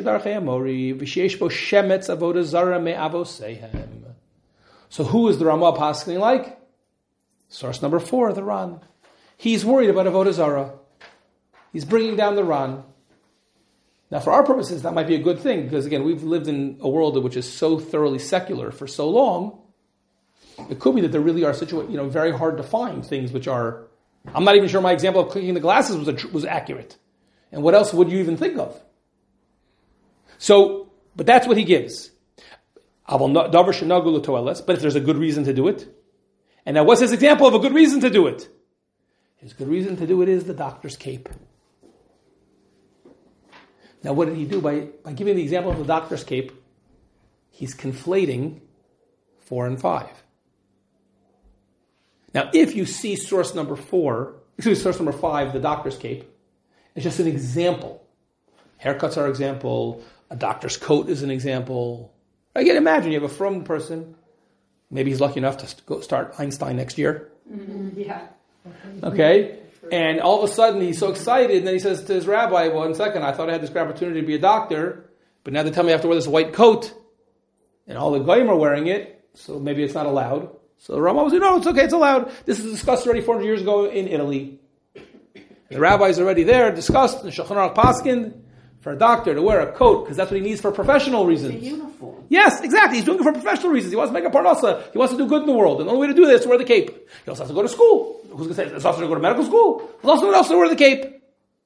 Ramah paskening like? Source number four, the Ran. He's worried about avodah zarah. He's bringing down the Ran. Now, for our purposes, that might be a good thing because again, we've lived in a world which is so thoroughly secular for so long. It could be that there really are situa- you know, very hard to find things which are. I'm not even sure my example of clicking the glasses was a, was accurate. And what else would you even think of? So, but that's what he gives. But if there's a good reason to do it. And now what's his example of a good reason to do it? His good reason to do it is the doctor's cape. Now what did he do? By, by giving the example of the doctor's cape, he's conflating four and five. Now if you see source number four, excuse me, source number five, the doctor's cape, it's just an example. Haircuts are an example. A doctor's coat is an example. I can imagine you have a frum person. Maybe he's lucky enough to go start Einstein next year. Mm-hmm. Yeah. Okay? And all of a sudden he's so excited, and then he says to his rabbi, one second, I thought I had this great opportunity to be a doctor, but now they tell me I have to wear this white coat, and all the goyim are wearing it, so maybe it's not allowed. So the Rambam was like, no, it's okay, it's allowed. This is discussed already four hundred years ago in Italy. And the rabbi's already there, discussed, the Shulchan Aruch paskin, for a doctor to wear a coat, because that's what he needs for professional reasons. It's a uniform. Yes, exactly. He's doing it for professional reasons. He wants to make a parnasa. He wants to do good in the world. And the only way to do this is to wear the cape. He also has to go to school. Who's going to say, it's also to go to medical school. There's also else to wear the cape.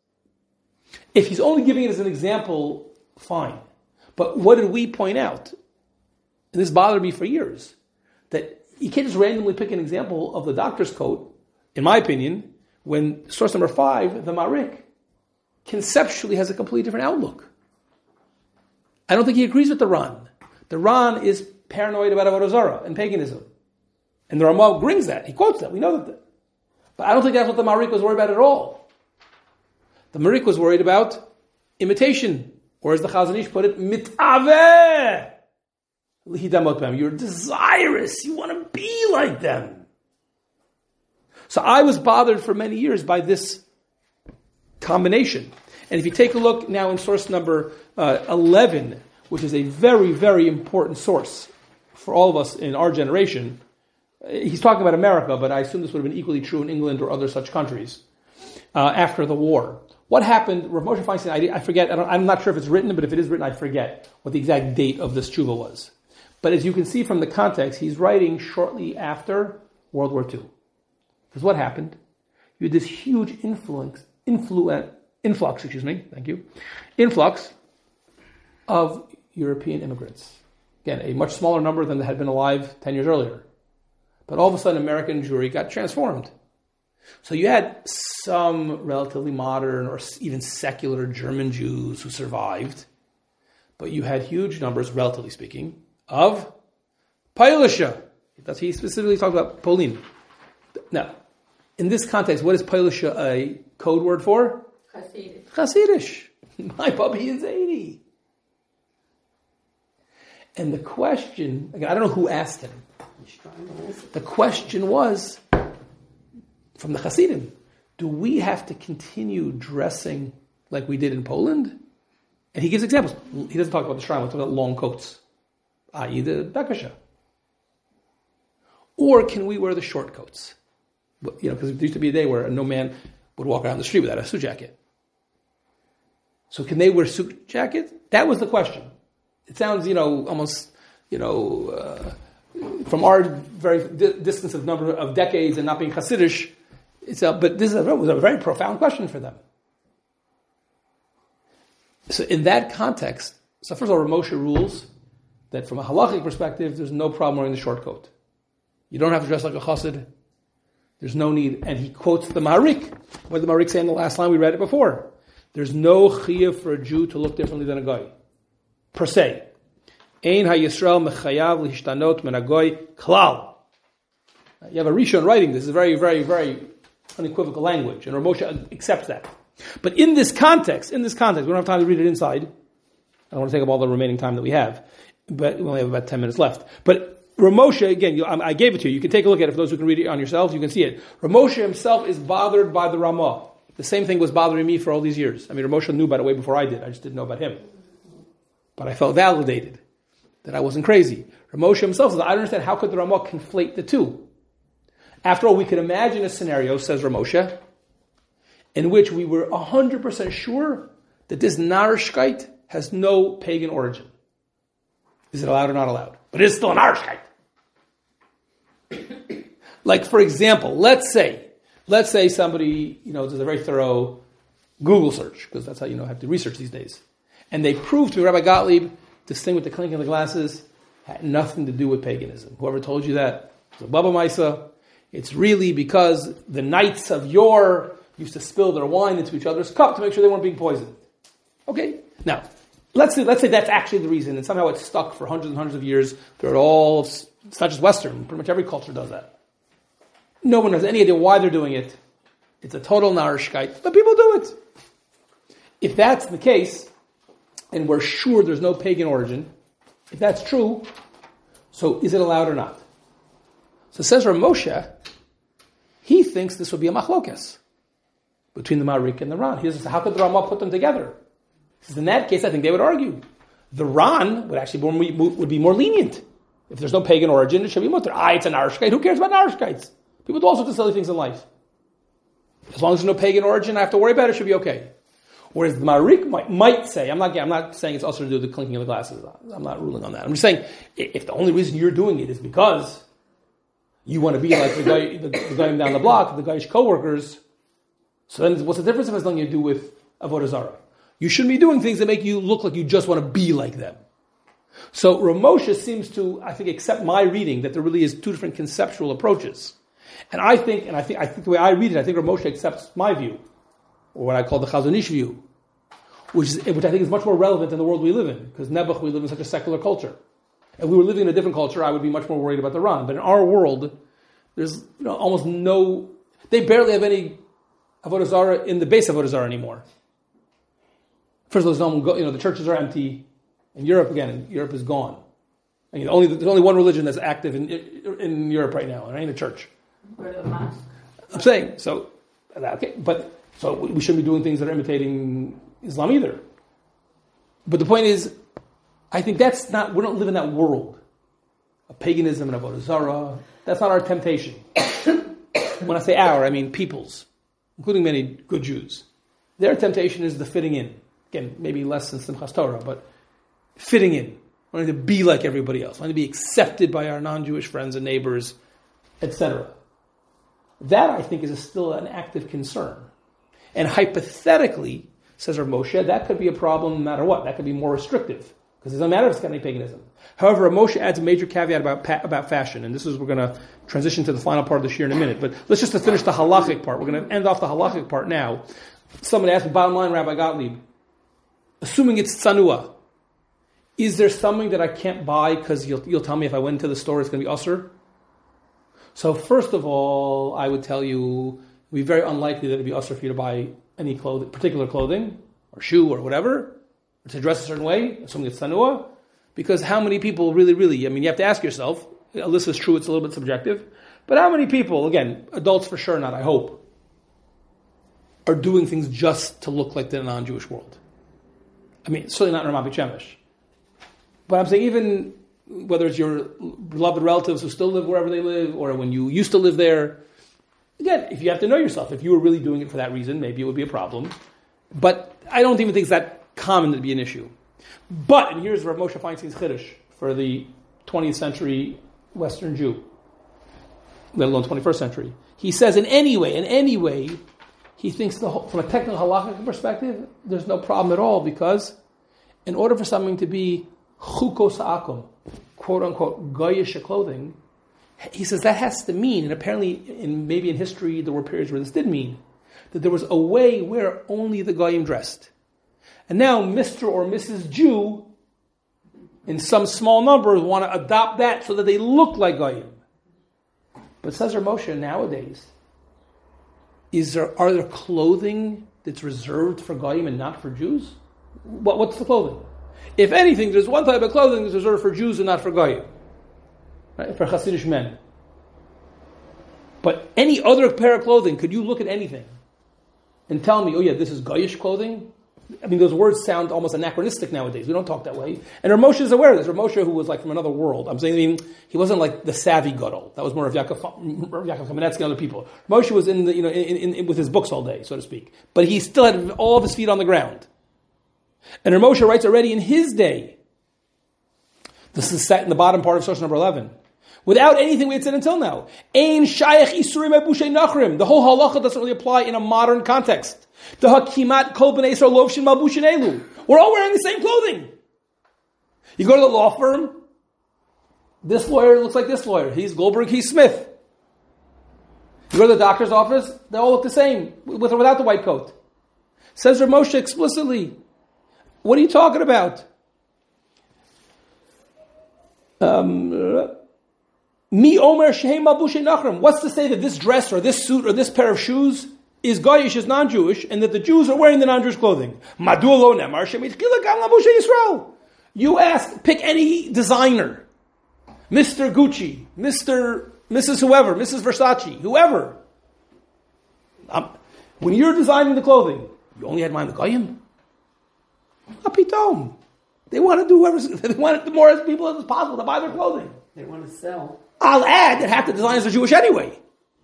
If he's only giving it as an example, fine. But what did we point out? And this bothered me for years. That you can't just randomly pick an example of the doctor's coat, in my opinion, when source number five, the Marik, conceptually has a completely different outlook. I don't think he agrees with the Ran. The Ran is paranoid about avodah zarah and paganism. And the Ramah brings that. He quotes that. We know that. But I don't think that's what the Marik was worried about at all. The Marik was worried about imitation. Or as the Chazon Ish put it, mitaveh. You're desirous. You want to be like them. So I was bothered for many years by this combination. And if you take a look now in source number uh, eleven, which is a very, very important source for all of us in our generation, he's talking about America, but I assume this would have been equally true in England or other such countries, uh, after the war. What happened, Rav Moshe Feinstein, I, I forget, I don't, I'm not sure if it's written, but if it is written, I forget what the exact date of this tshuva was. But as you can see from the context, he's writing shortly after World War Two. Because what happened? You had this huge influence, influ, influx, excuse me, thank you, influx of European immigrants. Again, a much smaller number than had been alive ten years earlier. But all of a sudden, American Jewry got transformed. So you had some relatively modern or even secular German Jews who survived, but you had huge numbers, relatively speaking, of Polish. That's he specifically talked about Polin. Now, in this context, what is Polish a code word for? Hasidic. Hasidish. My puppy is eighty. And the question, again, I don't know who asked him. The question was, from the Hasidim, do we have to continue dressing like we did in Poland? And he gives examples. He doesn't talk about the shrine, he's talking about long coats, that is the Bekasha. Or can we wear the short coats? You know, because there used to be a day where no man would walk around the street without a suit jacket. So can they wear suit jackets? That was the question. It sounds, you know, almost, you know, uh, from our very di- distance of number of decades and not being Hasidish, It's a, but this is a, was a very profound question for them. So in that context, so first of all, Moshe rules that from a halachic perspective, there's no problem wearing the short coat. You don't have to dress like a chassid. There's no need. And he quotes the Maharik. What did the Maharik say in the last line? We read it before. There's no chiyuv for a Jew to look differently than a guy. Per se. Ein ha-Yisrael mechayav lihishtanot min ha-goy klal. You have a Rishon writing this. This is very, very, very unequivocal language. And Rav Moshe accepts that. But in this context, in this context, we don't have time to read it inside. I don't want to take up all the remaining time that we have. But we only have about ten minutes left. But Rav Moshe, again, you, I gave it to you. You can take a look at it. For those who can read it on yourselves, you can see it. Rav Moshe himself is bothered by the Ramah. The same thing was bothering me for all these years. I mean, Rav Moshe knew about it way before I did. I just didn't know about him. But I felt validated that I wasn't crazy. Rav Moshe himself says, I don't understand how could the Ramah conflate the two. After all, we could imagine a scenario, says Rav Moshe, in which we were one hundred percent sure that this Narishkeit has no pagan origin. Is it allowed or not allowed? But it is still an Narishkeit. Like, for example, let's say, let's say somebody, you know, does a very thorough Google search, because that's how you know how to research these days. And they prove to me, Rabbi Gottlieb, this thing with the clinking of the glasses had nothing to do with paganism. Whoever told you that, it's a Baba Maisa. It's really because the knights of yore used to spill their wine into each other's cup to make sure they weren't being poisoned. Okay? Now, let's say, let's say that's actually the reason, and somehow it's stuck for hundreds and hundreds of years throughout all, it's not just Western, pretty much every culture does that. No one has any idea why they're doing it. It's a total narishkeit, but people do it. If that's the case, and we're sure there's no pagan origin, if that's true, so is it allowed or not? So says Rav Moshe, he thinks this would be a machlokes between the Maharik and the Ran. He says, how could the Ramah put them together? He says, in that case, I think they would argue. The Ran would actually be more, would be more lenient. If there's no pagan origin, it should be mutter. Ah, it's an Narishkeit. Who cares about Narishkeits? People do all sorts of silly things in life. As long as there's no pagan origin, I have to worry about it, it should be okay. Whereas the Maharik might, might say, I'm not, I'm not saying it's also to do with the clinking of the glasses. I'm not ruling on that. I'm just saying, if the only reason you're doing it is because you want to be like the guy, the, the guy down the block, the guy's co-workers, so then what's the difference if it has nothing to do with Avodah Zarah? You shouldn't be doing things that make you look like you just want to be like them. So Rav Moshe seems to, I think, accept my reading that there really is two different conceptual approaches. And I think, and I think, I think the way I read it, I think Rav Moshe accepts my view, or what I call the Chazon Ish view, which is, which I think is much more relevant in the world we live in, because Nebuch, we live in such a secular culture. If we were living in a different culture, I would be much more worried about the Ran. But in our world, there's you know, almost no, they barely have any Avodah Zarah in the base of Avodah Zarah anymore. First of all, you know, the churches are empty. In Europe, again, Europe is gone. I mean, only, there's only one religion that's active in in Europe right now, and it ain't a church. Go to the mosque. I'm saying, so, okay, but, so we shouldn't be doing things that are imitating Islam either. But the point is, I think that's not, we don't live in that world of paganism and Avodah Zarah. That's not our temptation. When I say our, I mean people's, including many good Jews. Their temptation is the fitting in. Again, maybe less than Simchas Torah, but fitting in. Wanting to be like everybody else. Wanting to be accepted by our non-Jewish friends and neighbors, et cetera. That, I think, is a still an active concern. And hypothetically, says Rav Moshe, that could be a problem no matter what. That could be more restrictive. Because it doesn't matter if it's got any paganism. However, Rav Moshe adds a major caveat about about fashion. And this is, we're going to transition to the final part of the shir in a minute. But let's just to finish the halachic part. We're going to end off the halachic part now. Someone asked me, bottom line, Rabbi Gottlieb, assuming it's tsanua, is there something that I can't buy because you'll, you'll tell me if I went into the store it's going to be usur? So first of all, I would tell you, it would be very unlikely that it would be usur for you to buy any clothing, particular clothing, or shoe, or whatever, or to dress a certain way, assuming it's tsanua, because how many people really, really, I mean, you have to ask yourself, Alyssa is true, it's a little bit subjective, but how many people, again, adults for sure not, I hope, are doing things just to look like the non-Jewish world? I mean, certainly not in Ramat Beit Shemesh. But I'm saying even whether it's your beloved relatives who still live wherever they live, or when you used to live there, again, if you have to know yourself, if you were really doing it for that reason, maybe it would be a problem. But I don't even think it's that common to be an issue. But, and here's Rav Moshe Feinstein's Chiddush for the twentieth century Western Jew, let alone twenty-first century. he says in any way, in any way, he thinks the whole, from a technical halakhic perspective, there's no problem at all, because in order for something to be chukos akum, quote unquote, goyish clothing, he says that has to mean, and apparently in maybe in history there were periods where this did mean, that there was a way where only the goyim dressed. And now Mister or Missus Jew, in some small numbers, want to adopt that so that they look like goyim. But says Rav Moshe, nowadays, is there are there clothing that's reserved for goyim and not for Jews? What, what's the clothing? If anything, there's one type of clothing that's reserved for Jews and not for goyim, right? For Hasidic men. But any other pair of clothing, could you look at anything and tell me, oh yeah, this is goyish clothing? I mean, those words sound almost anachronistic nowadays. We don't talk that way. And Rav Moshe is aware of this. Rav Moshe, who was like from another world. I'm saying, I mean, he wasn't like the savvy gadol. That was more of Yaakov, Yaakov Kamenetsky and other people. Moshe was in the, you know, in, in, in, with his books all day, so to speak. But he still had all of his feet on the ground. And Rav Moshe writes already in his day. This is set in the bottom part of source number eleven. Without anything we had said until now. Ein shayach isurim ebushay nachrim. The whole halacha doesn't really apply in a modern context. The hakimat kol b'nei Yisrael lovshin malbushin elu. We're all wearing the same clothing. You go to the law firm. This lawyer looks like this lawyer. He's Goldberg, he's Smith. You go to the doctor's office. They all look the same, with or without the white coat. Says Rav Moshe explicitly. What are you talking about? Um... Mi omer shehem malbushay nachrim. What's to say that this dress or this suit or this pair of shoes is goyish, is non-Jewish, and that the Jews are wearing the non-Jewish clothing? Madua lo nemar shemitchila gam labushay Yisrael. You ask, pick any designer, Mister Gucci, Mister Missus whoever, Missus Versace, whoever. Um, when you're designing the clothing, you only had in mind the goyim. Apitom. They want to do whoever they want more people as possible to buy their clothing. They want to sell. I'll add that half the designers are Jewish anyway.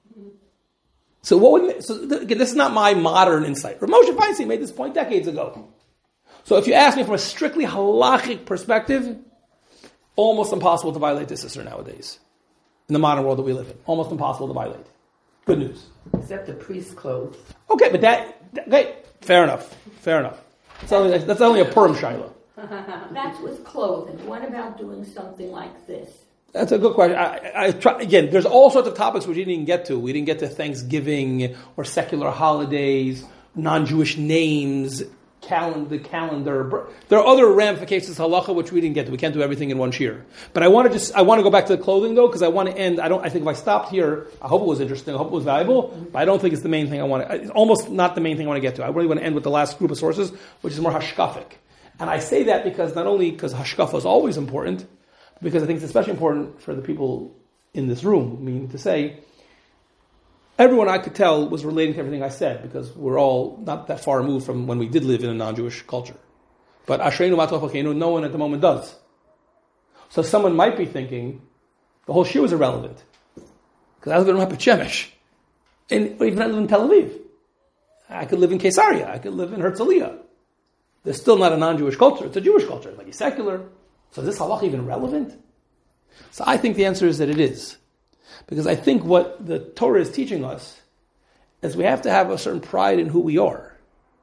So what would, so again, this is not my modern insight. Rav Moshe Feinstein made this point decades ago. So if you ask me from a strictly halachic perspective, almost impossible to violate this issur nowadays. In the modern world that we live in. Almost impossible to violate. Good news. Except the priest's clothes. Okay, but that, okay, fair enough. Fair enough. That's only, that's only a Purim Shiloh. That's with clothing. What about doing something like this? That's a good question. I, I try, again, there's all sorts of topics which we didn't even get to. We didn't get to Thanksgiving or secular holidays, non-Jewish names, calendar, calendar. There are other ramifications of halacha which we didn't get to. We can't do everything in one shir. But I want to just, I want to go back to the clothing though, because I want to end, I don't, I think if I stopped here, I hope it was interesting, I hope it was valuable, but I don't think it's the main thing I want to, it's almost not the main thing I want to get to. I really want to end with the last group of sources, which is more hashkafic. And I say that because not only because hashkafa is always important, because I think it's especially important for the people in this room. I mean, to say, everyone I could tell was relating to everything I said, because we're all not that far removed from when we did live in a non-Jewish culture. But Ashreinu Matov Akeinu, no one at the moment does. So someone might be thinking, the whole shir was irrelevant. Because I live in Ramat Shemesh. And even I live in Tel Aviv. I could live in Caesarea. I could live in Herzliya. There's still not a non-Jewish culture. It's a Jewish culture. It's like it's secular. So is this halach even relevant? So I think the answer is that it is. Because I think what the Torah is teaching us is we have to have a certain pride in who we are.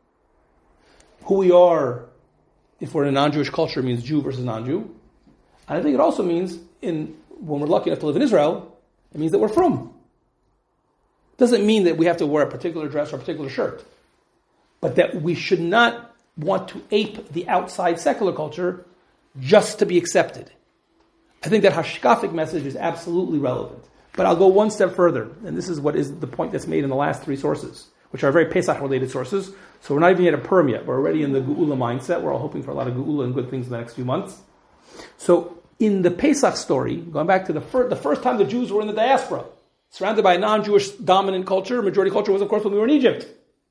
Who we are, if we're in a non-Jewish culture, means Jew versus non-Jew. And I think it also means, in when we're lucky enough to live in Israel, it means that we're from. It doesn't mean that we have to wear a particular dress or a particular shirt. But that we should not want to ape the outside secular culture just to be accepted. I think that hashkafic message is absolutely relevant. But I'll go one step further, and this is what is the point that's made in the last three sources, which are very Pesach-related sources. So we're not even yet at Purim yet. We're already in the Geula mindset. We're all hoping for a lot of Geula and good things in the next few months. So in the Pesach story, going back to the, fir- the first time the Jews were in the diaspora, surrounded by a non-Jewish dominant culture, majority culture was, of course, when we were in Egypt.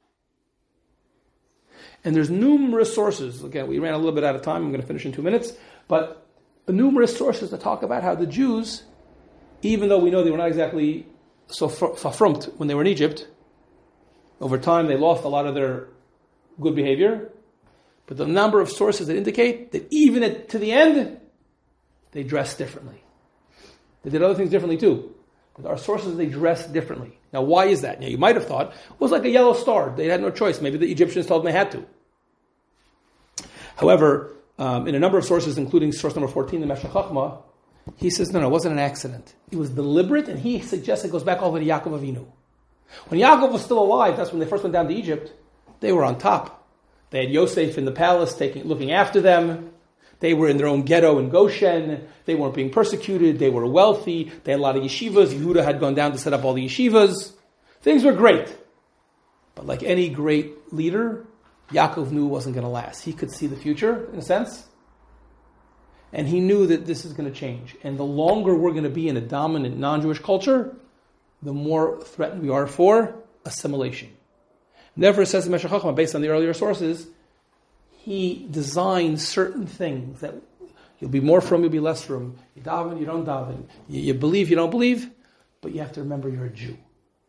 And there's numerous sources. Again, we ran a little bit out of time. I'm going to finish in two minutes. But numerous sources that talk about how the Jews, even though we know they were not exactly so verfrumpt when they were in Egypt, over time they lost a lot of their good behavior. But the number of sources that indicate that even at, to the end, they dressed differently. They did other things differently too. But our sources, they dressed differently. Now, why is that? Now, you might have thought it was like a yellow star. They had no choice. Maybe the Egyptians told them they had to. However, um, in a number of sources, including source number fourteen, the Meshech Chochmah, he says, no, no, it wasn't an accident. It was deliberate, and he suggests it goes back all the way to Yaakov Avinu. When Yaakov was still alive, that's when they first went down to Egypt, they were on top. They had Yosef in the palace taking, looking after them. They were in their own ghetto in Goshen. They weren't being persecuted. They were wealthy. They had a lot of yeshivas. Yehuda had gone down to set up all the yeshivas. Things were great. But like any great leader, Yaakov knew it wasn't going to last. He could see the future, in a sense. And he knew that this is going to change. And the longer we're going to be in a dominant non-Jewish culture, the more threatened we are for assimilation. Therefore, it says in Meshech Chochmah, based on the earlier sources, he designed certain things that you'll be more from, you'll be less from. You daven, you don't daven. You, you believe, you don't believe. But you have to remember you're a Jew.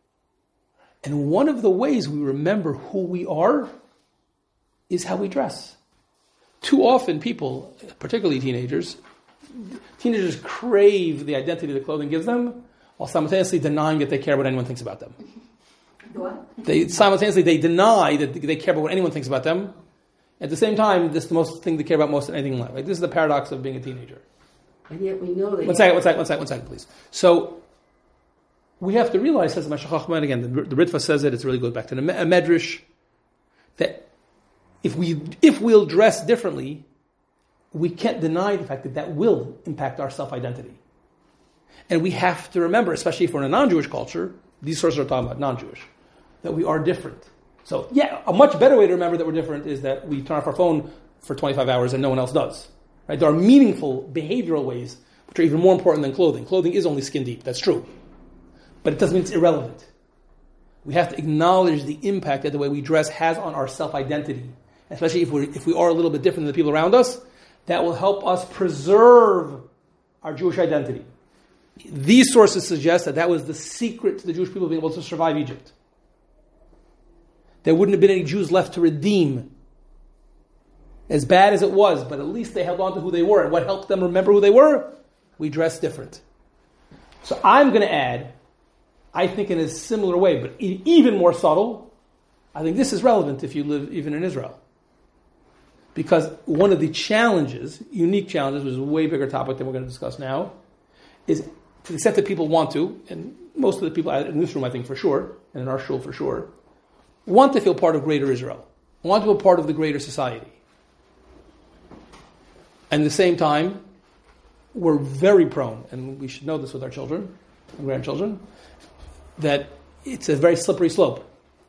And one of the ways we remember who we are is how we dress. Too often people, particularly teenagers, teenagers crave the identity the clothing gives them, while simultaneously denying that they care what anyone thinks about them. What? They simultaneously they deny that they care about what anyone thinks about them. At the same time, this is the most thing they care about most than anything in life. Like, this is the paradox of being a teenager. And yet we know that. One second, one second, one second, one second, please. So we have to realize, says Meshech Chochmah, and again, the, the Ritva says it. It really goes back to the Medrash, that if we if we'll dress differently, we can't deny the fact that that will impact our self-identity. And we have to remember, especially if we're in a non-Jewish culture, these sources are talking about non-Jewish, that we are different. So, yeah, a much better way to remember that we're different is that we turn off our phone for twenty-five hours and no one else does. Right? There are meaningful behavioral ways which are even more important than clothing. Clothing is only skin deep, that's true. But it doesn't mean it's irrelevant. We have to acknowledge the impact that the way we dress has on our self-identity. Especially if we if we are a little bit different than the people around us, that will help us preserve our Jewish identity. These sources suggest that that was the secret to the Jewish people being able to survive Egypt. There wouldn't have been any Jews left to redeem. As bad as it was, but at least they held on to who they were. And what helped them remember who they were? We dressed different. So I'm going to add, I think in a similar way, but even more subtle, I think this is relevant if you live even in Israel. Because one of the challenges, unique challenges, which is a way bigger topic than we're going to discuss now, is to the extent that people want to, and most of the people in this room, I think for sure, and in our shul for sure, want to feel part of greater Israel, want to be part of the greater society. And at the same time, we're very prone, and we should know this with our children and grandchildren, that it's a very slippery slope.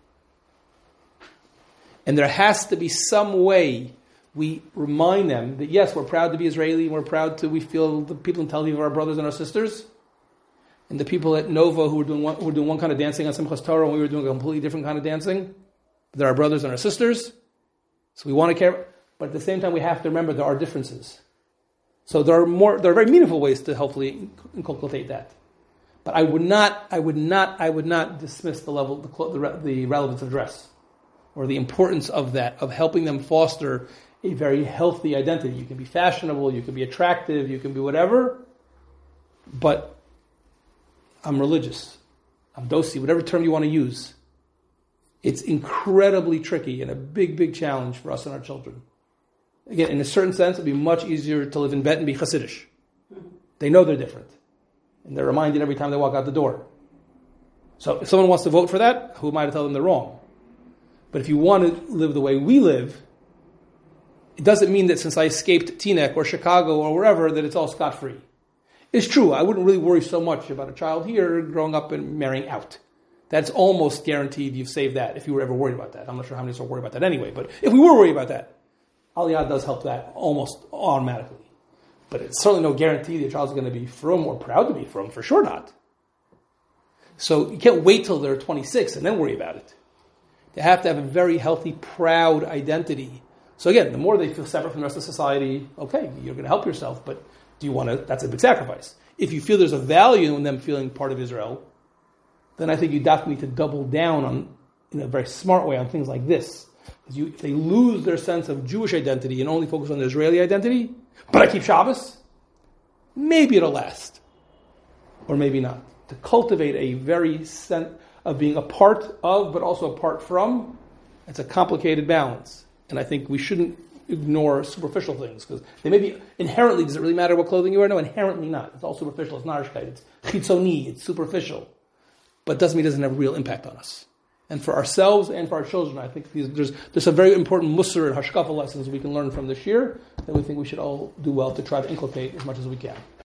And there has to be some way we remind them that yes, we're proud to be Israeli, and we're proud to, we feel the people in Tel Aviv are our brothers and our sisters, and the people at Nova who were doing one, who were doing one kind of dancing on Simchas Torah, and we were doing a completely different kind of dancing, they're our brothers and our sisters, so we want to care, but at the same time we have to remember there are differences. So there are more, there are very meaningful ways to hopefully inculcate that. But I would not, I would not, I would not dismiss the level, the, the, the relevance of dress, or the importance of that, of helping them foster a very healthy identity. You can be fashionable, you can be attractive, you can be whatever, but I'm religious, I'm dosi, whatever term you want to use. It's incredibly tricky and a big, big challenge for us and our children. Again, in a certain sense, it'd be much easier to live in Bet and be Hasidish. They know they're different. And they're reminded every time they walk out the door. So if someone wants to vote for that, who am I to tell them they're wrong? But if you want to live the way we live, it doesn't mean that since I escaped Teaneck or Chicago or wherever, that it's all scot-free. It's true, I wouldn't really worry so much about a child here growing up and marrying out. That's almost guaranteed you've saved that, if you were ever worried about that. I'm not sure how many of us are worried about that anyway, but if we were worried about that, Aliyah does help that almost automatically. But it's certainly no guarantee that your child's going to be from or proud to be from, for sure not. So you can't wait till they're twenty-six and then worry about it. They have to have a very healthy, proud identity. So again, the more they feel separate from the rest of society, okay, you're going to help yourself, but do you want to, that's a big sacrifice. If you feel there's a value in them feeling part of Israel, then I think you definitely need to double down on, in a very smart way, on things like this. Because you, if they lose their sense of Jewish identity and only focus on their Israeli identity, but I keep Shabbos, maybe it'll last. Or maybe not. To cultivate a very sen- a of being a part of, but also apart from. It's a complicated balance. And I think we shouldn't ignore superficial things, because they may be inherently, does it really matter what clothing you wear? No, inherently not. It's all superficial. It's narishkeit. It's chitzoni. It's superficial. But it doesn't mean it doesn't have a real impact on us. And for ourselves and for our children, I think these, there's, there's some very important Musar and Hashkafa lessons we can learn from this year that we think we should all do well to try to inculcate as much as we can.